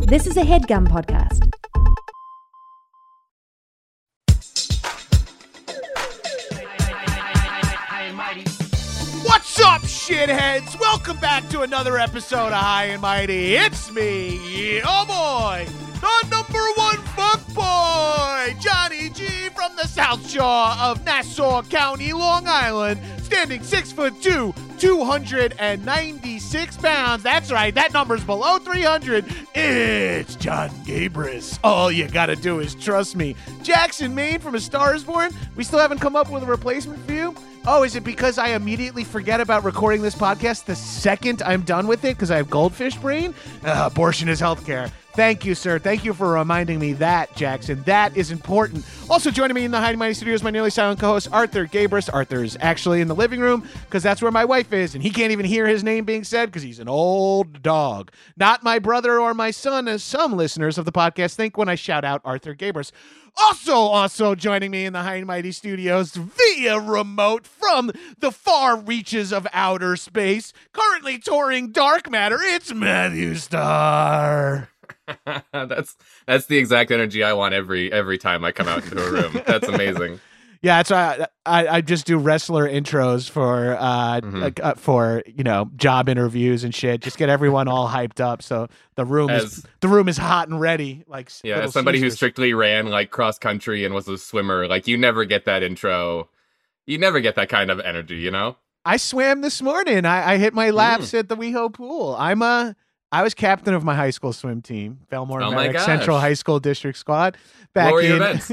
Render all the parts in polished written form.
This is a HeadGum podcast. What's up, shitheads? Welcome back to another episode of High and Mighty. It's me, oh boy, the number one fuckboy, Johnny G from the South Shore of Nassau County, Long Island, standing 6'2", 296 pounds. That's right, that number's below 300. It's John Gabris. All you gotta do is trust me. Jackson, Maine from A Star Is Born. We still haven't come up with a replacement for you? Oh, is it because I immediately forget about recording this podcast the second I'm done with it because I have goldfish brain? Abortion is healthcare. Thank you, sir. Thank you for reminding me that, Jackson. That is important. Also joining me in the High and Mighty studios, my nearly silent co-host, Arthur Gabris. Arthur's actually in the living room because that's where my wife is, and he can't even hear his name being said because he's an old dog. Not my brother or my son, as some listeners of the podcast think when I shout out Arthur Gabris. Also joining me in the High and Mighty studios via remote from the far reaches of outer space, currently touring Dark Matter, it's Matthew Starr. That's the exact energy I want every time I come out into a room. That's amazing. Yeah, that's why I just do wrestler intros for job interviews and shit. Just get everyone all hyped up so the room is hot and ready. Like, yeah, as somebody who strictly ran like cross country and was a swimmer, like you never get that intro. You never get that kind of energy, you know? I swam this morning. I hit my laps at the WeHo pool. I was captain of my high school swim team, Belmore Merrick Central High School District Squad. What were your events?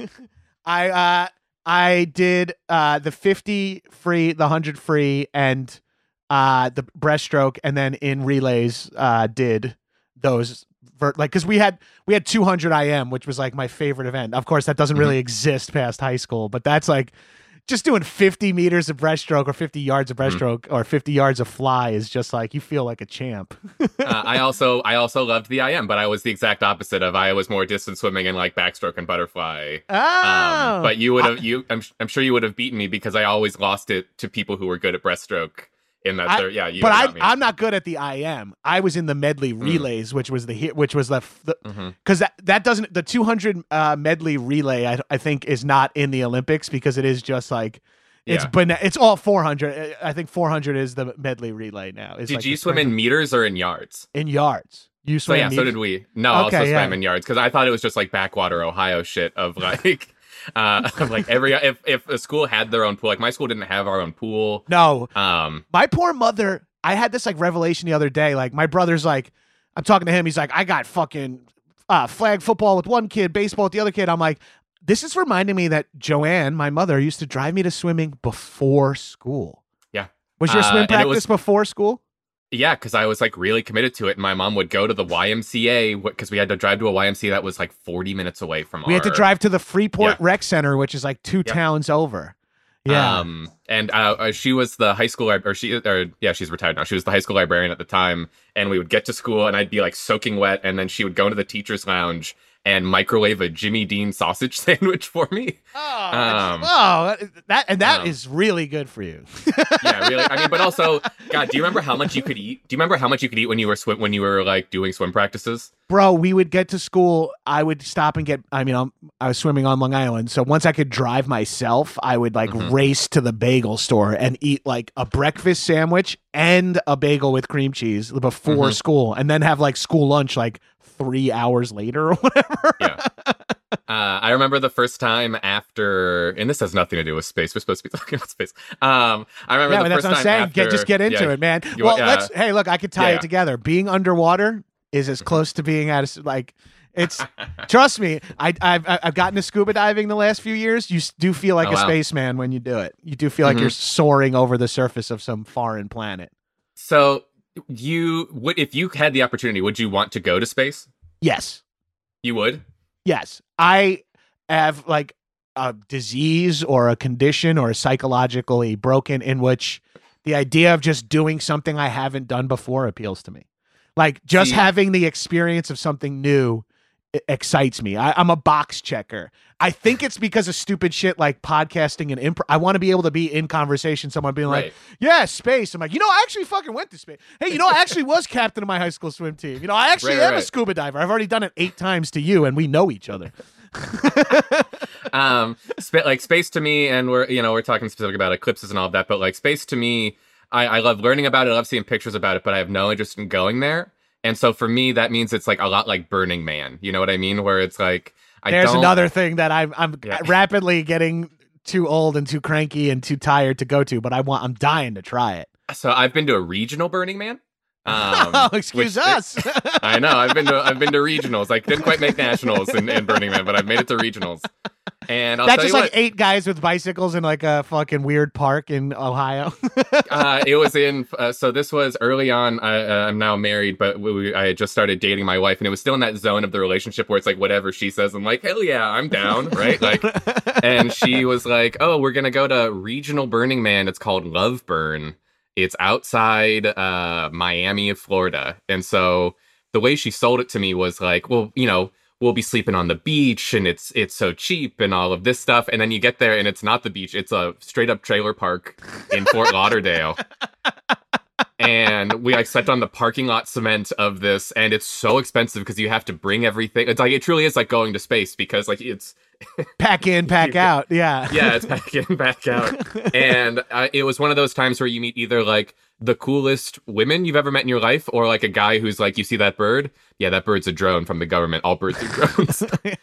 I did the 50 free, the 100 free, and the breaststroke, and then in relays did those because we had 200 IM, which was like my favorite event. Of course, that doesn't really exist past high school, but that's like just doing 50 meters of breaststroke or 50 yards of breaststroke or 50 yards of fly is just like you feel like a champ. I also loved the IM, but I was the exact opposite of. I was more distance swimming and like backstroke and butterfly. Oh, but you would have I'm sure you would have beaten me because I always lost it to people who were good at breaststroke. In that, I'm not good at the IM. I was in the medley relays, which was because that doesn't the 200 medley relay. I think is not in the Olympics because it is just like it's all 400. I think 400 is the medley relay now. Did you swim in meters or in yards? In yards. You swim. So did we. No, I also swam in yards because I thought it was just like backwater Ohio shit of like. Like if a school had their own pool, like my school didn't have our own pool. No. My poor mother, I had this like revelation the other day. Like my brother's like, I'm talking to him. He's like, I got fucking flag football with one kid, baseball with the other kid. I'm like, this is reminding me that Joanne, my mother, used to drive me to swimming before school. Yeah. Was your swim practice before school? Yeah, because I was like really committed to it, and my mom would go to the YMCA because we had to drive to a YMCA that was like 40 minutes away from We had to drive to the Freeport Rec Center, which is like two towns over. Yeah. And she was the high school she's retired now. She was the high school librarian at the time, and we would get to school, and I'd be like soaking wet, and then she would go into the teacher's lounge and microwave a Jimmy Dean sausage sandwich for me. That is really good for you. Yeah, really. I mean, but also, God, do you remember how much you could eat? Do you remember how much you could eat when you were like doing swim practices? Bro, we would get to school. I would stop and get. I mean, I was swimming on Long Island, so once I could drive myself, I would like race to the bagel store and eat like a breakfast sandwich and a bagel with cream cheese before school, and then have like school lunch like 3 hours later or whatever. Yeah. I remember the first time after, and this has nothing to do with space. We're supposed to be talking about space. I remember the first time after. Yeah, that's what I'm saying. Just get into it, man. Hey, look, I could tie it together. Being underwater is as close to being at like it's. Trust me, I've gotten to scuba diving the last few years. You do feel like a spaceman when you do it. You do feel like you're soaring over the surface of some foreign planet. So if you had the opportunity, would you want to go to space? Yes. You would? Yes. I have like a disease or a condition or psychologically broken in which the idea of just doing something I haven't done before appeals to me. Like just having the experience of something new excites me. I'm a box checker. I think it's because of stupid shit like podcasting and improv. I want to be able to be in conversation, someone being like, yeah, space. I'm like, I actually fucking went to space. Hey, I actually was captain of my high school swim team. I actually am a scuba diver. I've already done it 8 times to you, and we know each other. Like space to me, and we're talking specific about eclipses and all of that, but like space to me, I love learning about it. I love seeing pictures about it, but I have no interest in going there. And so for me, that means it's like a lot like Burning Man. You know what I mean? Where it's like, there's another thing that I'm rapidly getting too old and too cranky and too tired to go to, but I'm dying to try it. So I've been to a regional Burning Man. Excuse us. I know. I've been to regionals. I didn't quite make nationals in Burning Man, but I've made it to regionals. And I'll that's tell just you like 8 guys with bicycles in like a fucking weird park in Ohio. It was in. So this was early on. I'm now married, but I had just started dating my wife, and it was still in that zone of the relationship where it's like whatever she says, I'm like, hell yeah, I'm down, right? Like, and she was like, oh, we're gonna go to regional Burning Man. It's called Love Burn. It's outside Miami, Florida, and so the way she sold it to me was like, well, we'll be sleeping on the beach and it's so cheap and all of this stuff. And then you get there and it's not the beach. It's a straight up trailer park in Fort Lauderdale. And we like slept on the parking lot cement of this. And it's so expensive because you have to bring everything. It's like, it truly is like going to space because like it's pack in, pack out. Yeah. Yeah. It's pack in, pack out. And it was one of those times where you meet either like the coolest women you've ever met in your life or like a guy who's like, you see that bird? Yeah, that bird's a drone from the government. All birds are drones.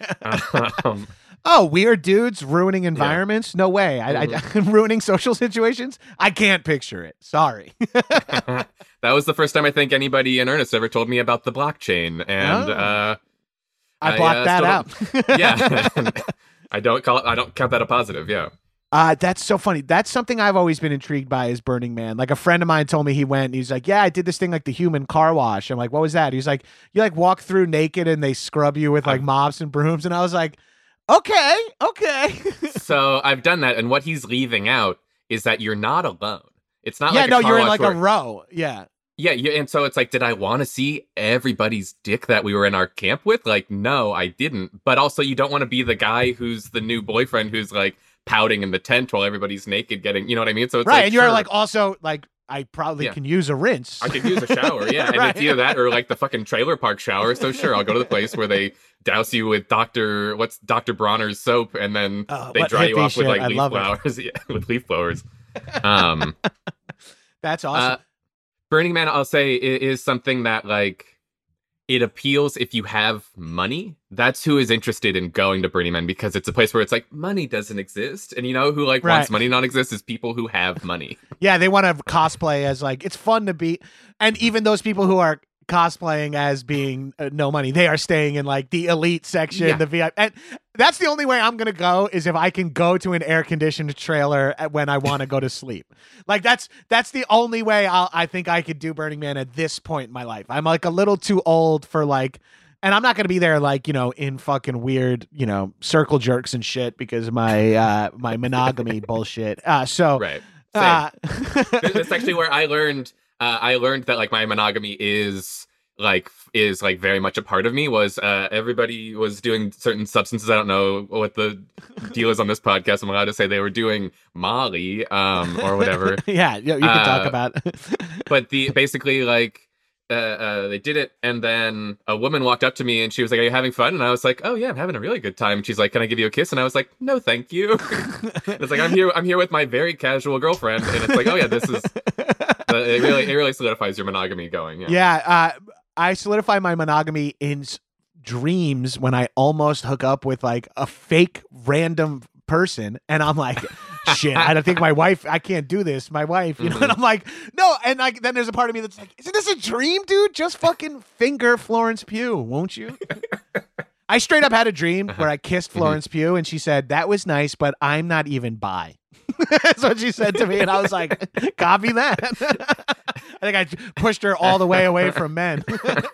Weird dudes ruining environments? Yeah. No way. I'm ruining social situations? I can't picture it. Sorry. That was the first time I think anybody in earnest ever told me about the blockchain. And I blocked that out. Yeah. I don't count that a positive. Yeah. That's so funny. That's something I've always been intrigued by is Burning Man. Like a friend of mine told me he went and he's like, yeah, I did this thing like the human car wash. I'm like, what was that? He's like, you like walk through naked and they scrub you with like mops and brooms. And I was like, okay. So I've done that. And what he's leaving out is that you're not alone. It's not like you're in like a row. Yeah. Yeah, and so it's like, did I want to see everybody's dick that we were in our camp with? Like, no, I didn't. But also, you don't want to be the guy who's the new boyfriend who's like pouting in the tent while everybody's naked getting, you know what I mean? So it's right, like, and you're like also like, I probably can use a rinse. I could use a shower, yeah. And it's either that or like the fucking trailer park shower. So sure, I'll go to the place where they douse you with Dr. Bronner's soap and then they dry you off with like leaf flowers. Yeah, with leaf blowers. That's awesome. Burning Man, I'll say, is something that like it appeals if you have money. That's who is interested in going to Burning Man because it's a place where it's like money doesn't exist. And who like wants money not exist is people who have money. Yeah, they want to cosplay as like, it's fun to be. And even those people who are cosplaying as being no money, they are staying in like the elite section, the VIP. And that's the only way I'm going to go is if I can go to an air conditioned trailer when I want to go to sleep. Like that's the only way I think I could do Burning Man at this point in my life. I'm like a little too old for like, and I'm not going to be there like, in fucking weird, circle jerks and shit because of my monogamy bullshit. Right. That's actually where I learned that like my monogamy is very much a part of me. Was everybody was doing certain substances. I don't know what the deal is on this podcast. I'm allowed to say they were doing Molly or whatever. Yeah, you can talk about but basically like they did it, and then a woman walked up to me and she was like, are you having fun? And I was like, oh yeah, I'm having a really good time. And she's like, can I give you a kiss? And I was like, no thank you. It's like, I'm here with my very casual girlfriend. And it's like, oh yeah, this is it really solidifies your monogamy going. I solidify my monogamy in dreams when I almost hook up with like a fake random person, and I'm like, shit, I don't think my wife, I can't do this. My wife, and I'm like, no, and like then there's a part of me that's like, isn't this a dream, dude? Just fucking finger Florence Pugh, won't you? I straight up had a dream where I kissed Florence Pugh, and she said, that was nice, but I'm not even bi. That's what she said to me, and I was like, copy that. I think I pushed her all the way away from men.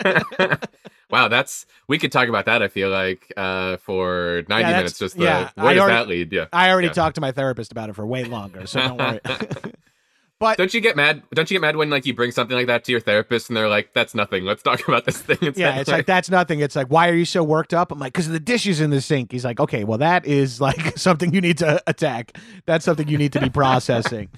Wow, we could talk about that, I feel like, for 90 minutes. Just where does that lead? Yeah. I already talked to my therapist about it for way longer, so don't worry. But don't you get mad? Don't you get mad when like you bring something like that to your therapist and they're like, "That's nothing. Let's talk about this thing instead." Yeah, it's like that's nothing. It's like, why are you so worked up? I'm like, because the dishes in the sink. He's like, okay, well that is like something you need to attack. That's something you need to be processing.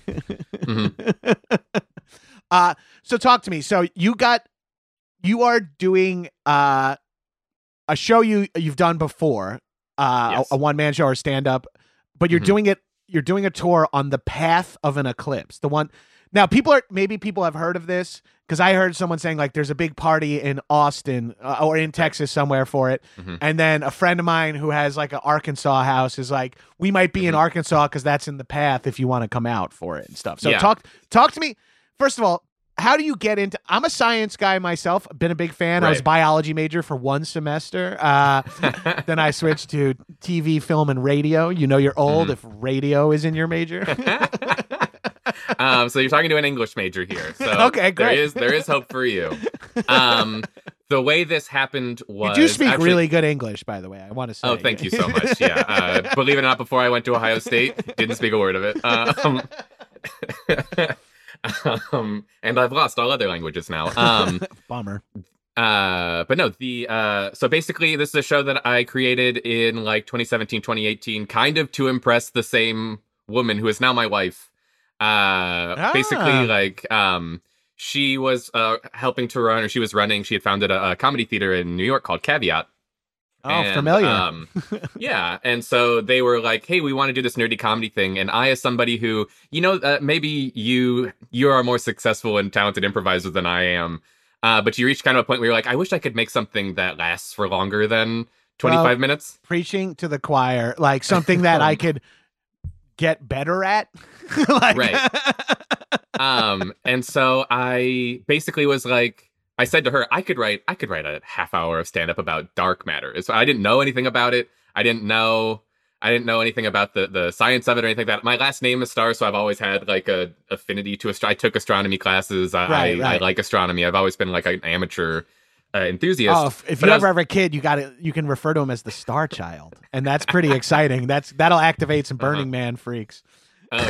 So talk to me. So you are doing a show you've done before, yes. a one-man show or stand-up, but you're doing it. You're doing a tour on the path of an eclipse. The one now, people have heard of this because I heard someone saying like there's a big party in Austin or in Texas somewhere for it, and then a friend of mine who has like an Arkansas house is like, we might be in Arkansas because that's in the path if you want to come out for it and stuff. So talk to me first of all. How do you get into? I'm a science guy myself. Been a big fan. Right. I was a biology major for one semester. Then I switched to TV, film, and radio. You know, you're old if radio is in your major. So you're talking to an English major here. So okay, great. There is hope for you. The way this happened was you do speak really good English, by the way. I want to say. Oh, thank you so much. Yeah, believe it or not, before I went to Ohio State, didn't speak a word of it. And I've lost all other languages now. Bummer. But no, so basically this is a show that I created in like 2017, 2018, kind of to impress the same woman who is now my wife. Basically like, she was, helping to run, or she was running, she had founded a comedy theater in New York called Caveat. Oh, familiar. Yeah. And so they were like, hey, we want to do this nerdy comedy thing. And I, as somebody who, maybe you are more successful and talented improviser than I am. But you reach kind of a point where you're like, I wish I could make something that lasts for longer than 25 minutes. Preaching to the choir, like something that I could get better at. Like... Right. And so I basically was like, I said to her, I could write a half hour of stand-up about dark matter. So I didn't know anything about it. I didn't know anything about the science of it or anything like that. My last name is Star, so I've always had like a affinity to I took astronomy classes. I like astronomy. I've always been like an amateur enthusiast. Oh, if you ever have a kid, you can refer to him as the Star Child, and that's pretty exciting. That'll activate some Burning Man freaks. Oh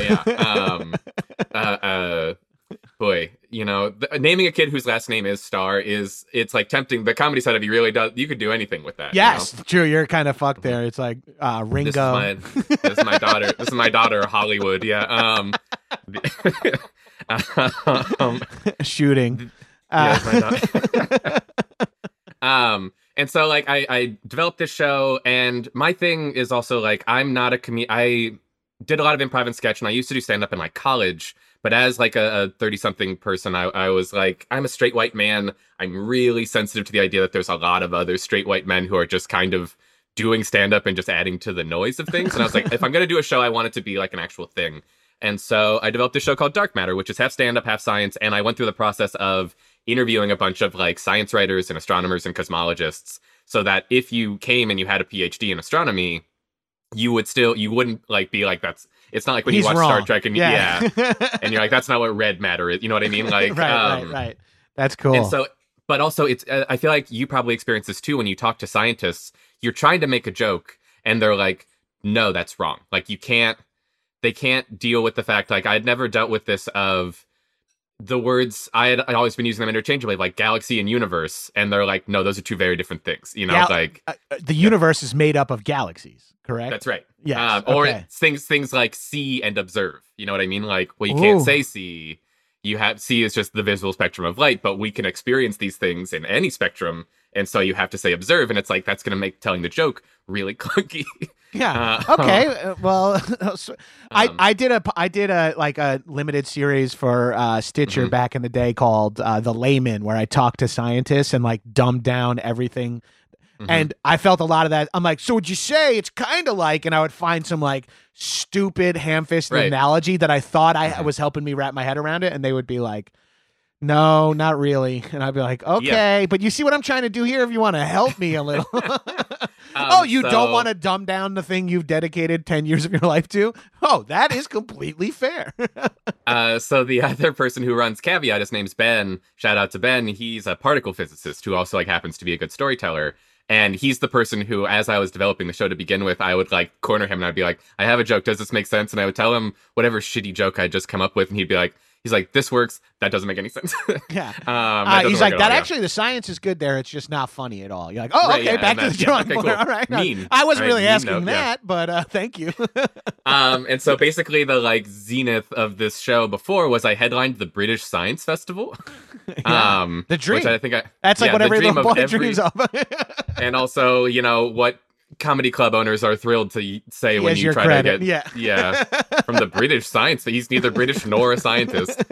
yeah. Boy, naming a kid whose last name is Star it's like tempting. The comedy side of you really does. You could do anything with that. Yes, true. You're kind of fucked there. It's like Ringo. This is my daughter. This is my daughter, Hollywood. Yeah. Shooting. Yeah, and so like I developed this show, and my thing is also like I'm not a I did a lot of improv and sketch, and I used to do stand up in like college. But as like a 30-something person, I was like, I'm a straight white man. I'm really sensitive to the idea that there's a lot of other straight white men who are just kind of doing stand-up and just adding to the noise of things. And I was like, if I'm going to do a show, I want it to be like an actual thing. And so I developed this show called Dark Matter, which is half stand-up, half science. And I went through the process of interviewing a bunch of like science writers and astronomers and cosmologists, so that if you came and you had a PhD in astronomy, you wouldn't like be like, it's not like when you watch Star Trek and and you're like, that's not what red matter is. You know what I mean? Like, right. That's cool. And so, but also it's, I feel like you probably experience this too. When you talk to scientists, you're trying to make a joke and they're like, no, that's wrong. Like they can't deal with the fact, like I'd never dealt with this of the words. I'd always been using them interchangeably, like galaxy and universe. And they're like, no, those are two very different things. The universe is made up of galaxies. Correct. That's right. Yeah. Or things like see and observe. You know what I mean? Like, well, you can't say see. See is just the visual spectrum of light, but we can experience these things in any spectrum, and so you have to say observe, and it's like that's going to make telling the joke really clunky. Yeah. Okay. Well, I did a like a limited series for Stitcher back in the day called The Layman, where I talked to scientists and like dumbed down everything. And I felt a lot of that. I'm like, so would you say it's kind of like, and I would find some like stupid ham-fisted analogy that I thought I was helping me wrap my head around it. And they would be like, no, not really. And I'd be like, okay, but you see what I'm trying to do here if you want to help me a little. Don't want to dumb down the thing you've dedicated 10 years of your life to? Oh, that is completely fair. So the other person who runs Caveat, his name's Ben. Shout out to Ben. He's a particle physicist who also like happens to be a good storyteller. And he's the person who, as I was developing the show to begin with, I would like corner him and I'd be like, I have a joke. Does this make sense? And I would tell him whatever shitty joke I'd just come up with. And he'd be like, He's like, this works. That doesn't make any sense. Yeah. He's like, that actually, the science is good there. It's just not funny at all. You're like, oh, okay, back to the drawing board. Cool. All right. Mean. I wasn't really asking that, but thank you. And so basically the like zenith of this show before was I headlined the British Science Festival. The dream. Which I think that's like what every little boy dreams of. And also, what comedy club owners are thrilled to say when you try to get from the British Science. He's neither British nor a scientist.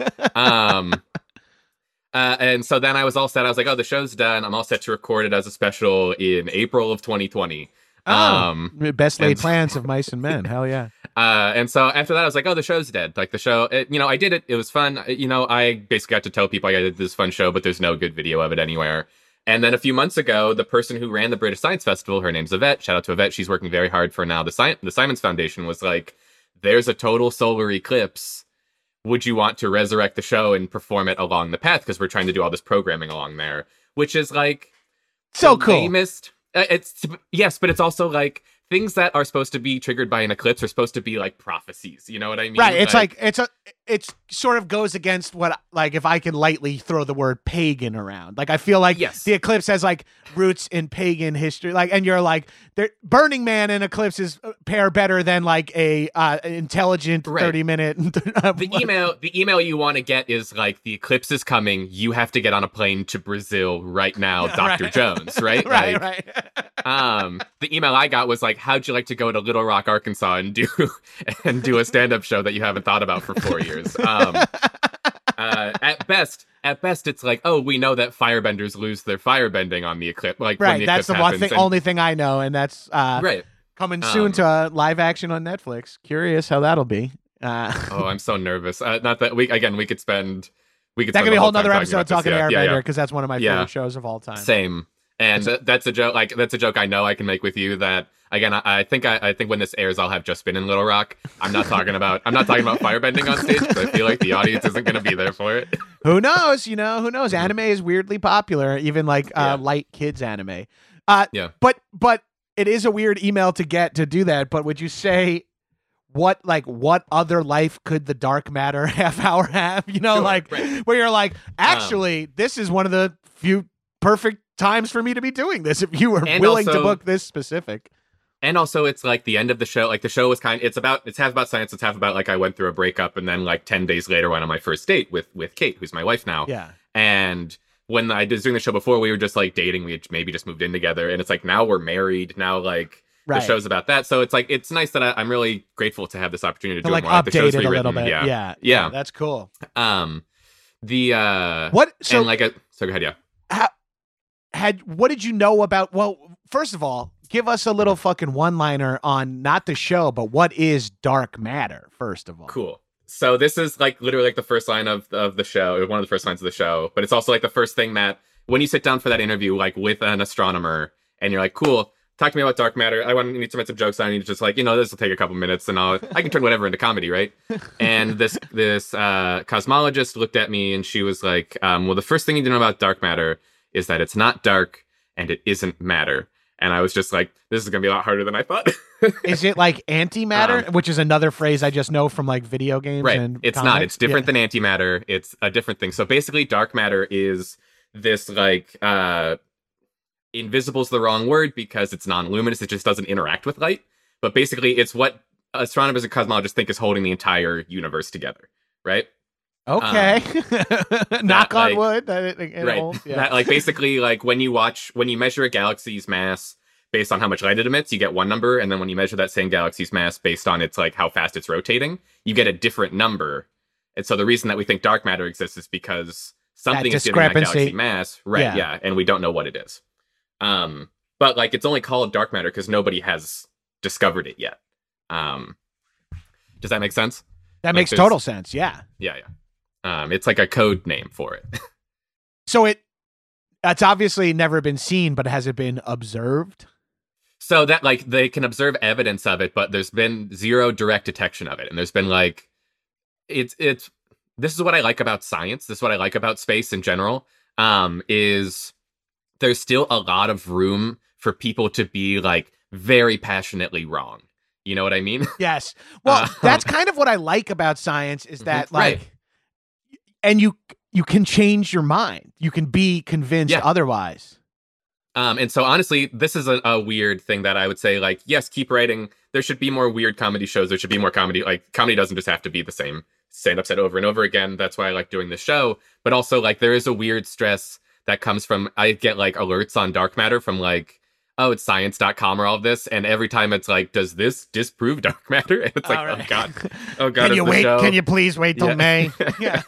And so then I was all set. I was like, oh, the show's done. I'm all set to record it as a special in April of 2020. Best laid plans of mice and men. Hell yeah. And so after that, I was like, oh, the show's dead. Like the show, I did it. It was fun. I basically got to tell people I did this fun show, but there's no good video of it anywhere. And then a few months ago, the person who ran the British Science Festival, her name's Yvette. Shout out to Yvette. She's working very hard for now. The Simons Foundation was like, there's a total solar eclipse. Would you want to resurrect the show and perform it along the path? Because we're trying to do all this programming along there, which is like so cool. Lamest. Yes, but it's also like things that are supposed to be triggered by an eclipse are supposed to be like prophecies. You know what I mean? Right. It's like it sort of goes against what, like, if I can lightly throw the word pagan around, like I feel like the eclipse has like roots in pagan history, like, and you're like, Burning Man and eclipses pair better than like a intelligent 30-minute. The email you want to get is like, the eclipse is coming. You have to get on a plane to Brazil right now, Dr. Jones. Right. Right. The email I got was like, how'd you like to go to Little Rock, Arkansas and do a stand-up show that you haven't thought about for 4 years? At best, it's like, oh, we know that firebenders lose their firebending on the eclipse. Like, right, when the that's eclipse the only thing I know, and that's right. Coming soon to live action on Netflix. Curious how that'll be. Oh, I'm so nervous. Not that we could spend. That could be a whole other episode talking Airbender, because that's one of my favorite shows of all time. Same. And that's a joke. Like, that's a joke I know I can make with you. That again, I think when this airs, I'll have just been in Little Rock. I'm not talking about firebending on stage, because I feel like the audience isn't going to be there for it. Who knows? Who knows? Anime is weirdly popular, even like light kids anime. But it is a weird email to get to do that. But would you say what other life could the dark matter half hour have? Where you're like, actually, this is one of the few perfect times for me to be doing this, if you were willing to book this specific. And also, it's like the end of the show. Like, the show was it's half about science, it's half about like I went through a breakup, and then like 10 days later went on my first date with Kate, who's my wife now. Yeah. And when I was doing the show before, we were just like dating. We had maybe just moved in together, and it's like now we're married. Now like the show's about that. So it's like, it's nice that I'm really grateful to have this opportunity to do like more. Update it a little bit. Yeah, that's cool. So go ahead. Yeah. What did you know about? Well, first of all, give us a little fucking one-liner on not the show, but what is dark matter, first of all. Cool. So this is like literally like the first line of the show, or one of the first lines of the show, but it's also like the first thing that when you sit down for that interview, like with an astronomer, and you're like, cool, talk to me about dark matter. I need to make some jokes. I need to just like, this will take a couple minutes, and I can turn whatever into comedy, right? And this cosmologist looked at me, and she was like, well, the first thing you need to know about dark matter is that it's not dark and it isn't matter. And I was just like, this is going to be a lot harder than I thought. Is it like antimatter, which is another phrase I just know from like video games? Right. And it's comics? Not. It's different than antimatter. It's a different thing. So basically, dark matter is this like, invisible is the wrong word because it's non-luminous. It just doesn't interact with light. But basically, it's what astronomers and cosmologists think is holding the entire universe together. Right. Okay. Knock on wood. Right. Yeah. That, like, basically, like when you measure a galaxy's mass based on how much light it emits, you get one number, and then when you measure that same galaxy's mass based on its like how fast it's rotating, you get a different number. And so the reason that we think dark matter exists is because something is giving that galaxy mass, right? Yeah, and we don't know what it is. But like it's only called dark matter because nobody has discovered it yet. Does that make sense? That makes total sense. Yeah. Yeah. It's like a code name for it. So it's obviously never been seen, but has it been observed? So that like they can observe evidence of it, but there's been zero direct detection of it. And there's been like, this is what I like about science. This is what I like about space in general, is there's still a lot of room for people to be like very passionately wrong. You know what I mean? Yes. Well, that's kind of what I like about science is that like, and you can change your mind. You can be convinced otherwise. And so honestly, this is a weird thing that I would say, like, yes, keep writing. There should be more weird comedy shows. There should be more comedy. Like, comedy doesn't just have to be the same stand-up set over and over again. That's why I like doing this show. But also, like, there is a weird stress that comes from, I get, like, alerts on dark matter from, like, oh, it's science.com or all of this. And every time it's like, does this disprove dark matter? And it's like, right. Oh God. Can you wait? Show. Can you please wait till May? Yeah.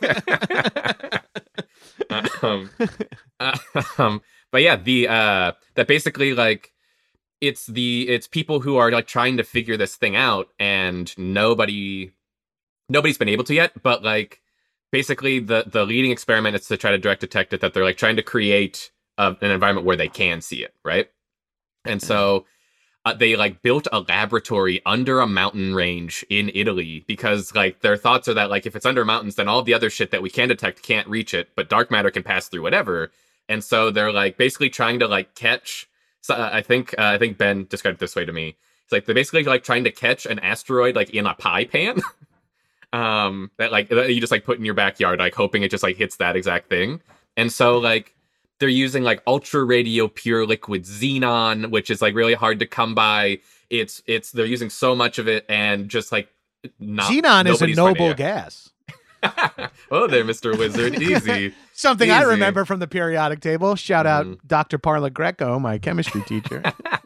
But yeah, that basically, like, it's people who are, like, trying to figure this thing out, and nobody's been able to yet. But, like, basically the leading experiment is to try to direct detect it, that they're, like, trying to create an environment where they can see it, right? And so they, like, built a laboratory under a mountain range in Italy, because, like, their thoughts are that, like, if it's under mountains, then all the other shit that we can detect can't reach it, but dark matter can pass through whatever. And so they're, like, basically trying to, like, catch. So I think Ben described it this way to me. It's like they're basically, like, trying to catch an asteroid, like, in a pie pan. That, like, you just, like, put in your backyard, like, hoping it just, like, hits that exact thing. And so, like, they're using, like, ultra radio pure liquid xenon, which is, like, really hard to come by. They're using so much of it, and just, like, xenon is a noble gas. Oh, there, Mr. Wizard. Easy. Something I remember from the periodic table. Shout out Dr. Parla Greco, my chemistry teacher.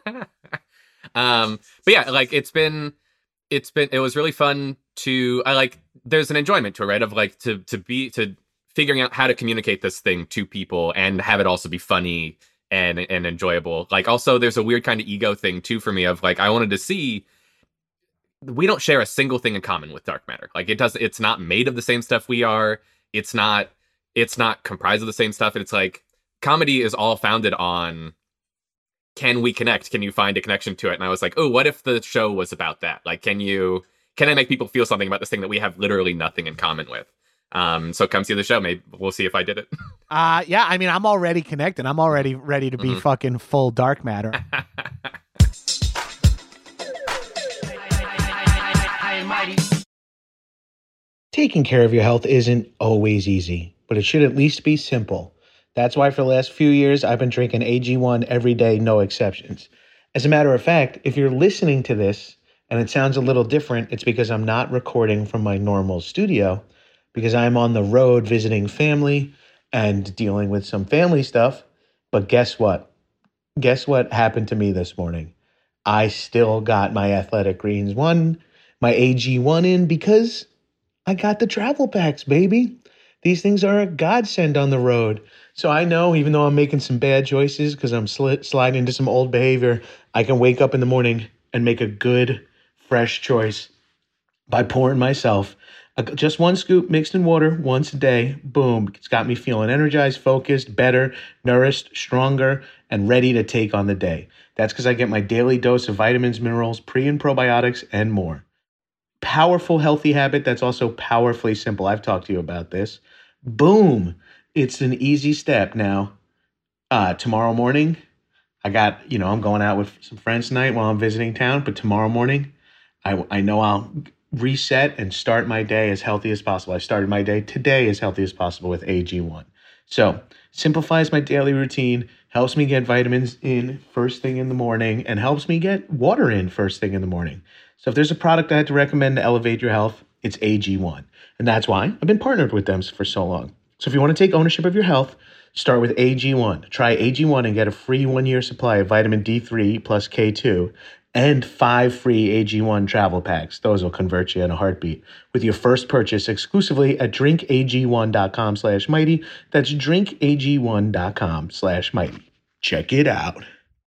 But yeah, like, it was really fun there's an enjoyment to it, right? Of, like, to figuring out how to communicate this thing to people and have it also be funny and enjoyable. Like, also, there's a weird kind of ego thing too for me of, like, I wanted to see, we don't share a single thing in common with dark matter. Like, it's not made of the same stuff we are. It's not comprised of the same stuff. It's like, comedy is all founded on, can we connect? Can you find a connection to it? And I was like, oh, what if the show was about that? Like, can I make people feel something about this thing that we have literally nothing in common with? So come see the show. Maybe we'll see if I did it. Yeah, I mean, I'm already connected. I'm already ready to be fucking full dark matter. Taking care of your health isn't always easy, but it should at least be simple. That's why for the last few years, I've been drinking AG1 every day, no exceptions. As a matter of fact, if you're listening to this and it sounds a little different, it's because I'm not recording from my normal studio, because I'm on the road visiting family and dealing with some family stuff. But guess what? Guess what happened to me this morning? I still got my Athletic Greens 1, my AG1 in, because I got the travel packs, baby. These things are a godsend on the road. So I know, even though I'm making some bad choices because I'm sliding into some old behavior, I can wake up in the morning and make a good, fresh choice by pouring myself just one scoop mixed in water once a day. Boom. It's got me feeling energized, focused, better, nourished, stronger, and ready to take on the day. That's because I get my daily dose of vitamins, minerals, pre and probiotics, and more. Powerful, healthy habit that's also powerfully simple. I've talked to you about this. Boom. It's an easy step. Now, tomorrow morning, I'm going out with some friends tonight while I'm visiting town, but tomorrow morning, I know I'll reset and start my day as healthy as possible. I started my day today as healthy as possible with AG1. So, simplifies my daily routine, helps me get vitamins in first thing in the morning, and helps me get water in first thing in the morning. So if there's a product I had to recommend to elevate your health, it's AG1. And that's why I've been partnered with them for so long. So if you want to take ownership of your health, start with AG1. Try AG1 and get a free 1-year supply of vitamin D3 plus K2 and 5 free AG1 travel packs. Those will convert you in a heartbeat with your first purchase exclusively at drinkag1.com/mighty. That's drinkag1.com/mighty. Check it out.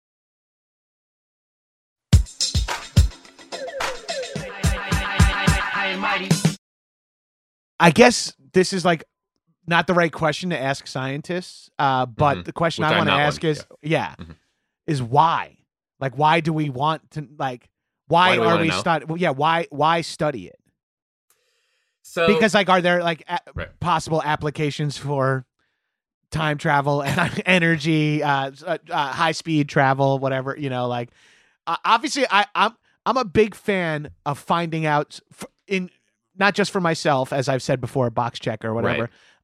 I guess this is, like, not the right question to ask scientists, but the question I want to ask is why? Like, why do we want to, like, why are we studying? Yeah, why study it? So, because, like, are there, like, possible applications for time travel and energy, high speed travel, whatever, like, obviously I'm a big fan of finding out in, not just for myself, as I've said before, box check or whatever.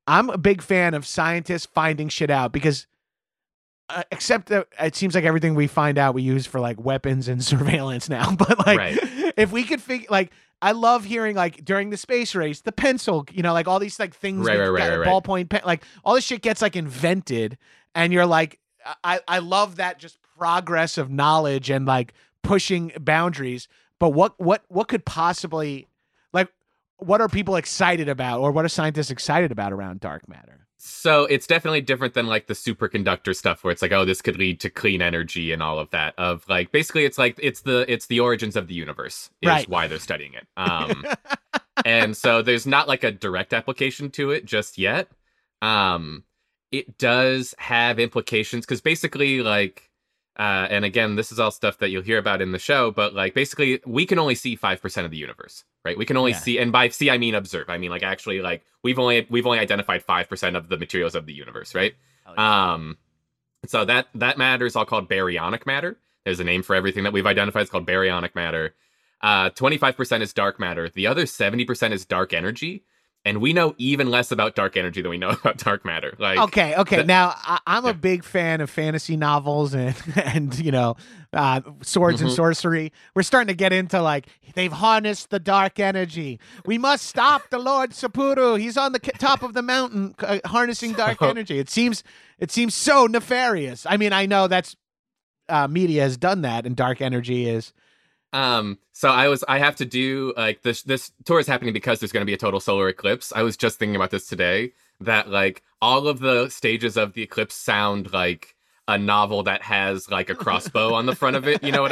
I'm a big fan of scientists finding shit out because except that it seems like everything we find out we use for like weapons and surveillance now. But like if we could figure like I love hearing like during the space race, the pencil, you know, like all these like things, ballpoint pen, like all this shit gets like invented and you're like, I love that just progress of knowledge and like pushing boundaries. But what could possibly like what are people excited about or what are scientists excited about around dark matter? So it's definitely different than like the superconductor stuff where it's like, oh, this could lead to clean energy and all of that. Of like basically it's like it's the origins of the universe is why they're studying it. And so there's not like a direct application to it just yet. It does have implications because basically like and again, this is all stuff that you'll hear about in the show, but like basically we can only see 5% of the universe, right? We can only see, and by see I mean observe. I mean like actually like we've only identified 5% of the materials of the universe, right? So that matter is all called baryonic matter. There's a name for everything that we've identified. It's called baryonic matter. 25% is dark matter. The other 70% is dark energy. And we know even less about dark energy than we know about dark matter. Like, okay. Now, I'm a big fan of fantasy novels and you know, swords and sorcery. We're starting to get into like, they've harnessed the dark energy. We must stop the Lord Sapuru. He's on the top of the mountain harnessing dark energy. It seems so nefarious. I mean, I know that's media has done that and dark energy is... So I have to do like this tour is happening because there's going to be a total solar eclipse. I was just thinking about this today that like all of the stages of the eclipse sound like a novel that has like a crossbow on the front of it. You know what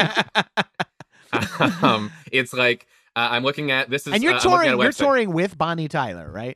I mean? It's like, I'm looking at, this is, and you're touring with Bonnie Tyler, right?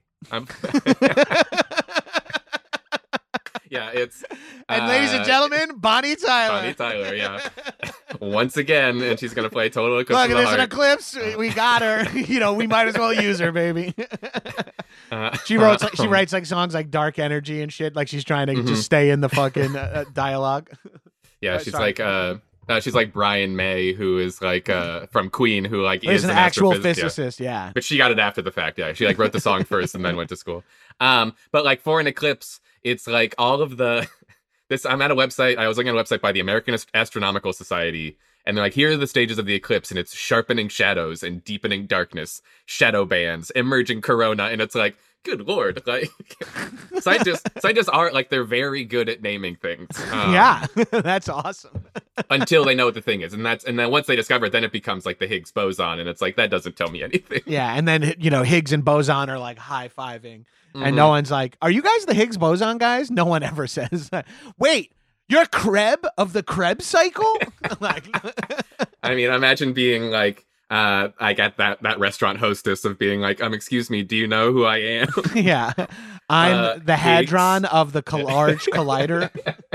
Yeah, it's... And ladies and gentlemen, Bonnie Tyler. Bonnie Tyler, yeah. Once again, and she's going to play Total Eclipse of the Heart. Heart. Look, there's an eclipse. We got her. You know, we might as well use her, baby. She writes like songs like Dark Energy and shit. Like she's trying to just stay in the fucking dialogue. Yeah, she's like Brian May, who is like from Queen, who like is an actual physicist, yeah. But she got it after the fact, yeah. She like wrote the song first and then went to school. But like for an eclipse, it's like all of the I'm at a website. I was looking at a website by the American Astronomical Society, and they're like, here are the stages of the eclipse, and it's sharpening shadows and deepening darkness, shadow bands, emerging corona, and it's like, good lord, like scientists are like they're very good at naming things. Yeah, that's awesome. Until they know what the thing is, and then once they discover it, then it becomes like the Higgs boson, and it's like that doesn't tell me anything. Yeah, and then you know Higgs and boson are like high-fiving, and no one's like, "Are you guys the Higgs boson guys?" No one ever says, "Wait, you're Krebs of the Krebs cycle?" Like, I mean, imagine being like. I get that restaurant hostess of being like, excuse me, do you know who I am? Yeah. I'm the Hadron of the Large Collider.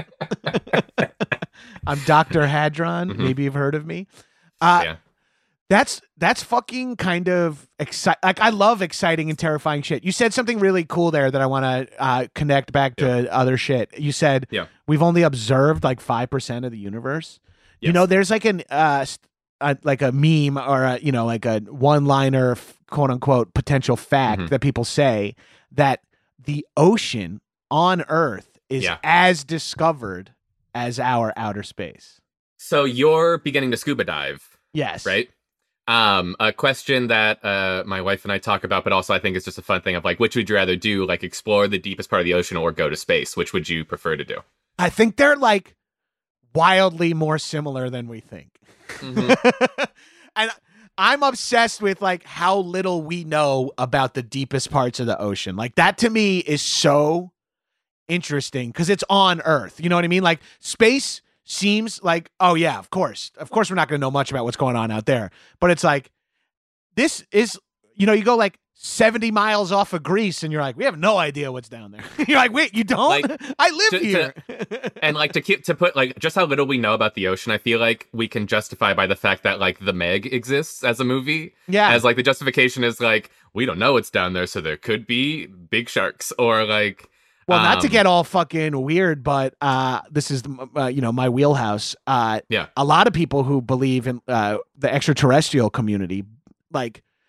I'm Dr. Hadron. Maybe you've heard of me. Yeah. That's fucking kind of exciting. Like, I love exciting and terrifying shit. You said something really cool there that I want to connect back to other shit. You said we've only observed like 5% of the universe. Yes. You know, there's like like a meme or like a one-liner quote unquote potential fact that people say that the ocean on Earth is as discovered as our outer space. So you're beginning to scuba dive. Yes. Right? A question that my wife and I talk about, but also I think it's just a fun thing of like, which would you rather do? Like explore the deepest part of the ocean or go to space? Which would you prefer to do? I think they're like wildly more similar than we think. And I'm obsessed with like how little we know about the deepest parts of the ocean. Like that to me is so interesting because it's on Earth. You know what I mean? Like space seems like, oh yeah, of course we're not going to know much about what's going on out there. But it's like, this is, you go like 70 miles off of Greece and you're like, we have no idea what's down there. You're like, wait, you don't? Like, I live here. And like to put like just how little we know about the ocean, I feel like we can justify by the fact that like The Meg exists as a movie. Yeah. As like the justification is like, we don't know what's down there, so there could be big sharks or like. Well, not to get all fucking weird, but this is my wheelhouse. A lot of people who believe in the extraterrestrial community, like,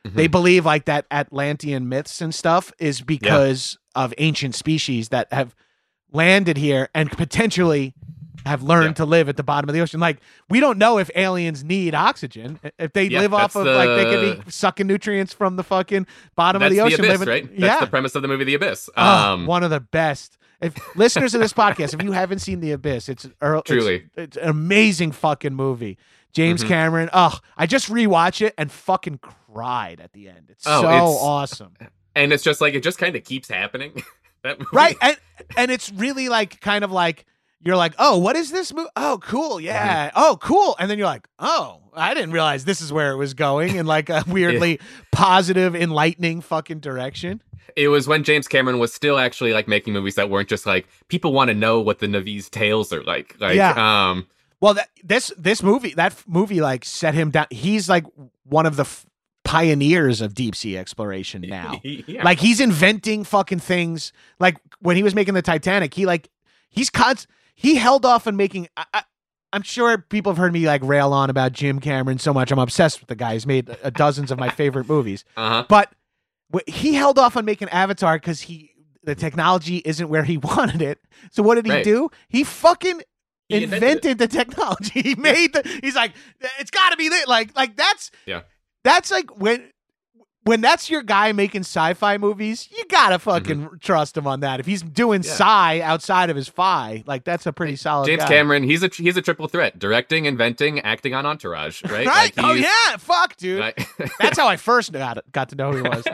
they believe like that Atlantean myths and stuff is because of ancient species that have landed here and potentially have learned to live at the bottom of the ocean. Like, we don't know if aliens need oxygen. If they live off of like, they could be sucking nutrients from the fucking bottom of the ocean. The Abyss, right? That's the premise of the movie The Abyss. One of the best. If listeners of this podcast, if you haven't seen The Abyss, it's an amazing fucking movie. James Cameron. I just rewatched it and fucking cried at the end. It's awesome. And it's just like, it just kind of keeps happening. That movie. Right. And it's really like, kind of like, you're like, oh, what is this movie? Oh, cool. Yeah. Oh, cool. And then you're like, oh, I didn't realize this is where it was going in like a weirdly positive, enlightening fucking direction. It was when James Cameron was still actually like making movies that weren't just like, people want to know what the Na'vi's tales are like. Well, that movie like set him down. He's like one of the pioneers of deep sea exploration now. Like, he's inventing fucking things. Like, when he was making the Titanic, he held off on making. I'm sure people have heard me like rail on about Jim Cameron so much. I'm obsessed with the guy. He's made dozens of my favorite movies. But he held off on making Avatar because the technology isn't where he wanted it. So what did he do? He fucking invented the technology. He made he's like, it's got to be lit. Like that's like when that's your guy making sci-fi movies, you gotta fucking trust him on that. If he's doing sci outside of his fi, like, that's a pretty solid James guy. Cameron, he's a triple threat: directing, inventing, acting on Entourage, right? Right? Like, oh yeah, fuck, dude. Right? That's how I first got to know who he was.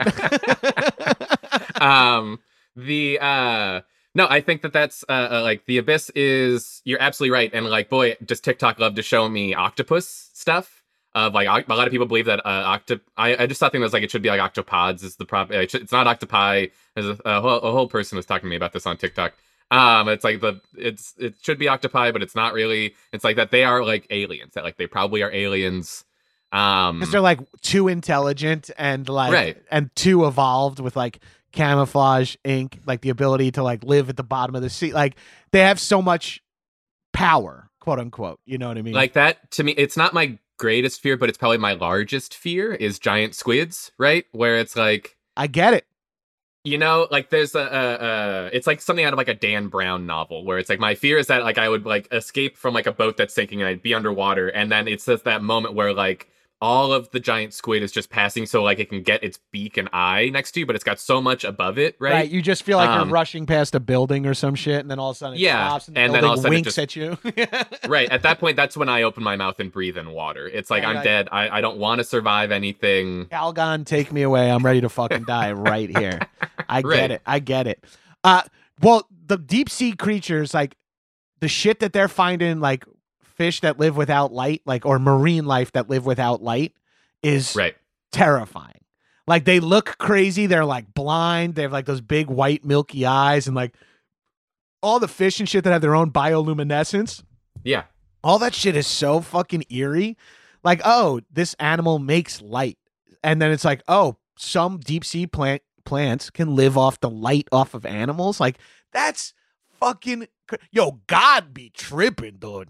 No, I think that's like The Abyss is. You're absolutely right, and like, boy, just TikTok loved to show me octopus stuff. Of like, a lot of people believe that I just thought it was like, it should be like octopods is the problem. It's not octopi. There's a whole person was talking to me about this on TikTok. It's like it should be octopi, but it's not really. It's like that they are like aliens. That like they probably are aliens. Because they're like too intelligent and like and too evolved with like camouflage ink, like the ability to like live at the bottom of the sea. Like, they have so much power, quote unquote. You know what I mean? Like, that to me, it's not my greatest fear, but it's probably my largest fear is giant squids, right? Where it's like, I get it. You know, like, there's it's like something out of like a Dan Brown novel where it's like, my fear is that like I would like escape from like a boat that's sinking and I'd be underwater, and then it's just that moment where like all of the giant squid is just passing, so like it can get its beak and eye next to you, but it's got so much above it, right? Right, you just feel like you're rushing past a building or some shit, and then all of a sudden it stops, and then all of a sudden winks at you. Right, at that point, that's when I open my mouth and breathe in water. It's like, I'm dead. I don't want to survive anything. Calgon, take me away. I'm ready to fucking die right here. I get it. Well, the deep sea creatures, like, the shit that they're finding, like, fish that live without light, like, or marine life that live without light, is terrifying. Like, they look crazy. They're like blind. They have like those big white milky eyes, and like all the fish and shit that have their own bioluminescence. Yeah. All that shit is so fucking eerie. Like, oh, this animal makes light. And then it's like, oh, some deep sea plants can live off the light off of animals. Like, that's fucking God be tripping, dude.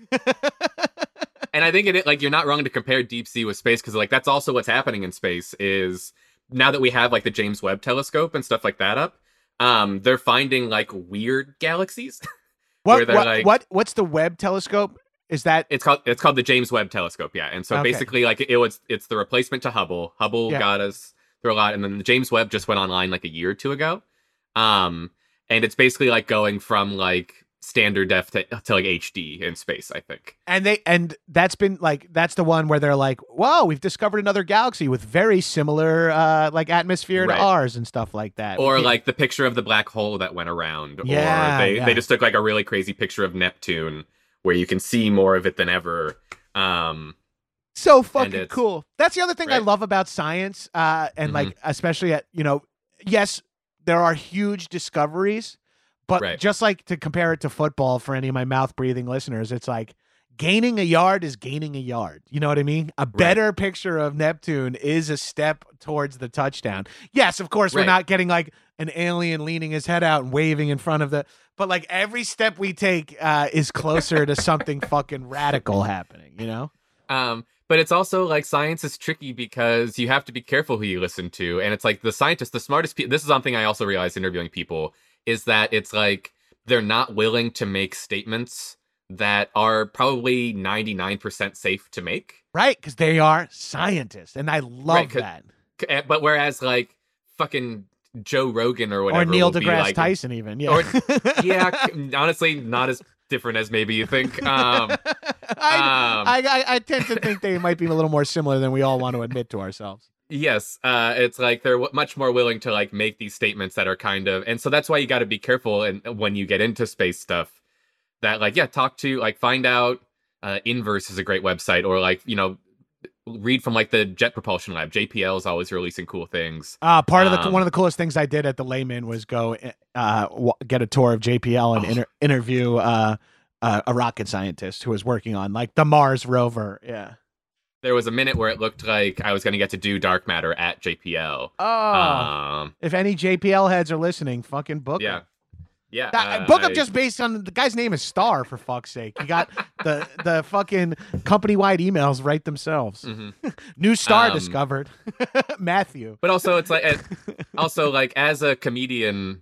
And I think like, you're not wrong to compare deep sea with space, because like, that's also what's happening in space is now that we have like the James Webb telescope and stuff like that up, they're finding like weird galaxies. What's the Webb telescope? Is that it's called the James Webb telescope? Yeah. And so basically, like, it's the replacement to Hubble. Hubble got us through a lot, and then the James Webb just went online like a year or two ago. And it's basically like going from like standard def to like HD in space, I think. And that's been like, that's the one where they're like, whoa, we've discovered another galaxy with very similar like atmosphere to ours and stuff like that. Or like the picture of the black hole that went around. Or they just took like a really crazy picture of Neptune where you can see more of it than ever. So fucking cool. That's the other thing I love about science, and like, especially at, yes, there are huge discoveries, but just like to compare it to football for any of my mouth breathing listeners, it's like gaining a yard is gaining a yard. You know what I mean? A better picture of Neptune is a step towards the touchdown. Yes, of course, we're not getting like an alien leaning his head out and waving in front of but like every step we take is closer to something fucking radical happening, But it's also like science is tricky because you have to be careful who you listen to. And it's like the scientists, the smartest people, this is something I also realized interviewing people, is that it's like they're not willing to make statements that are probably 99% safe to make. Right, because they are scientists. And I love that. But whereas like fucking Joe Rogan or whatever. Or Neil deGrasse Tyson even. Yeah. Honestly, not as different as maybe you think. I tend to think they might be a little more similar than we all want to admit to ourselves. Yes, it's like they're much more willing to like make these statements that are kind of, and so that's why you got to be careful. And when you get into space stuff, that like talk to like find out. Inverse is a great website, or like read from like the Jet Propulsion Lab. JPL is always releasing cool things. Part of one of the coolest things I did at the Layman was go get a tour of JPL and interview a rocket scientist who was working on like the Mars rover. Yeah. There was a minute where it looked like I was going to get to do dark matter at JPL. Oh, if any JPL heads are listening, fucking book them. Yeah. Book up just based on the guy's name is Star, for fuck's sake. You got the fucking company-wide emails right themselves. Mm-hmm. New star discovered. Matthew. But also it's like as a comedian,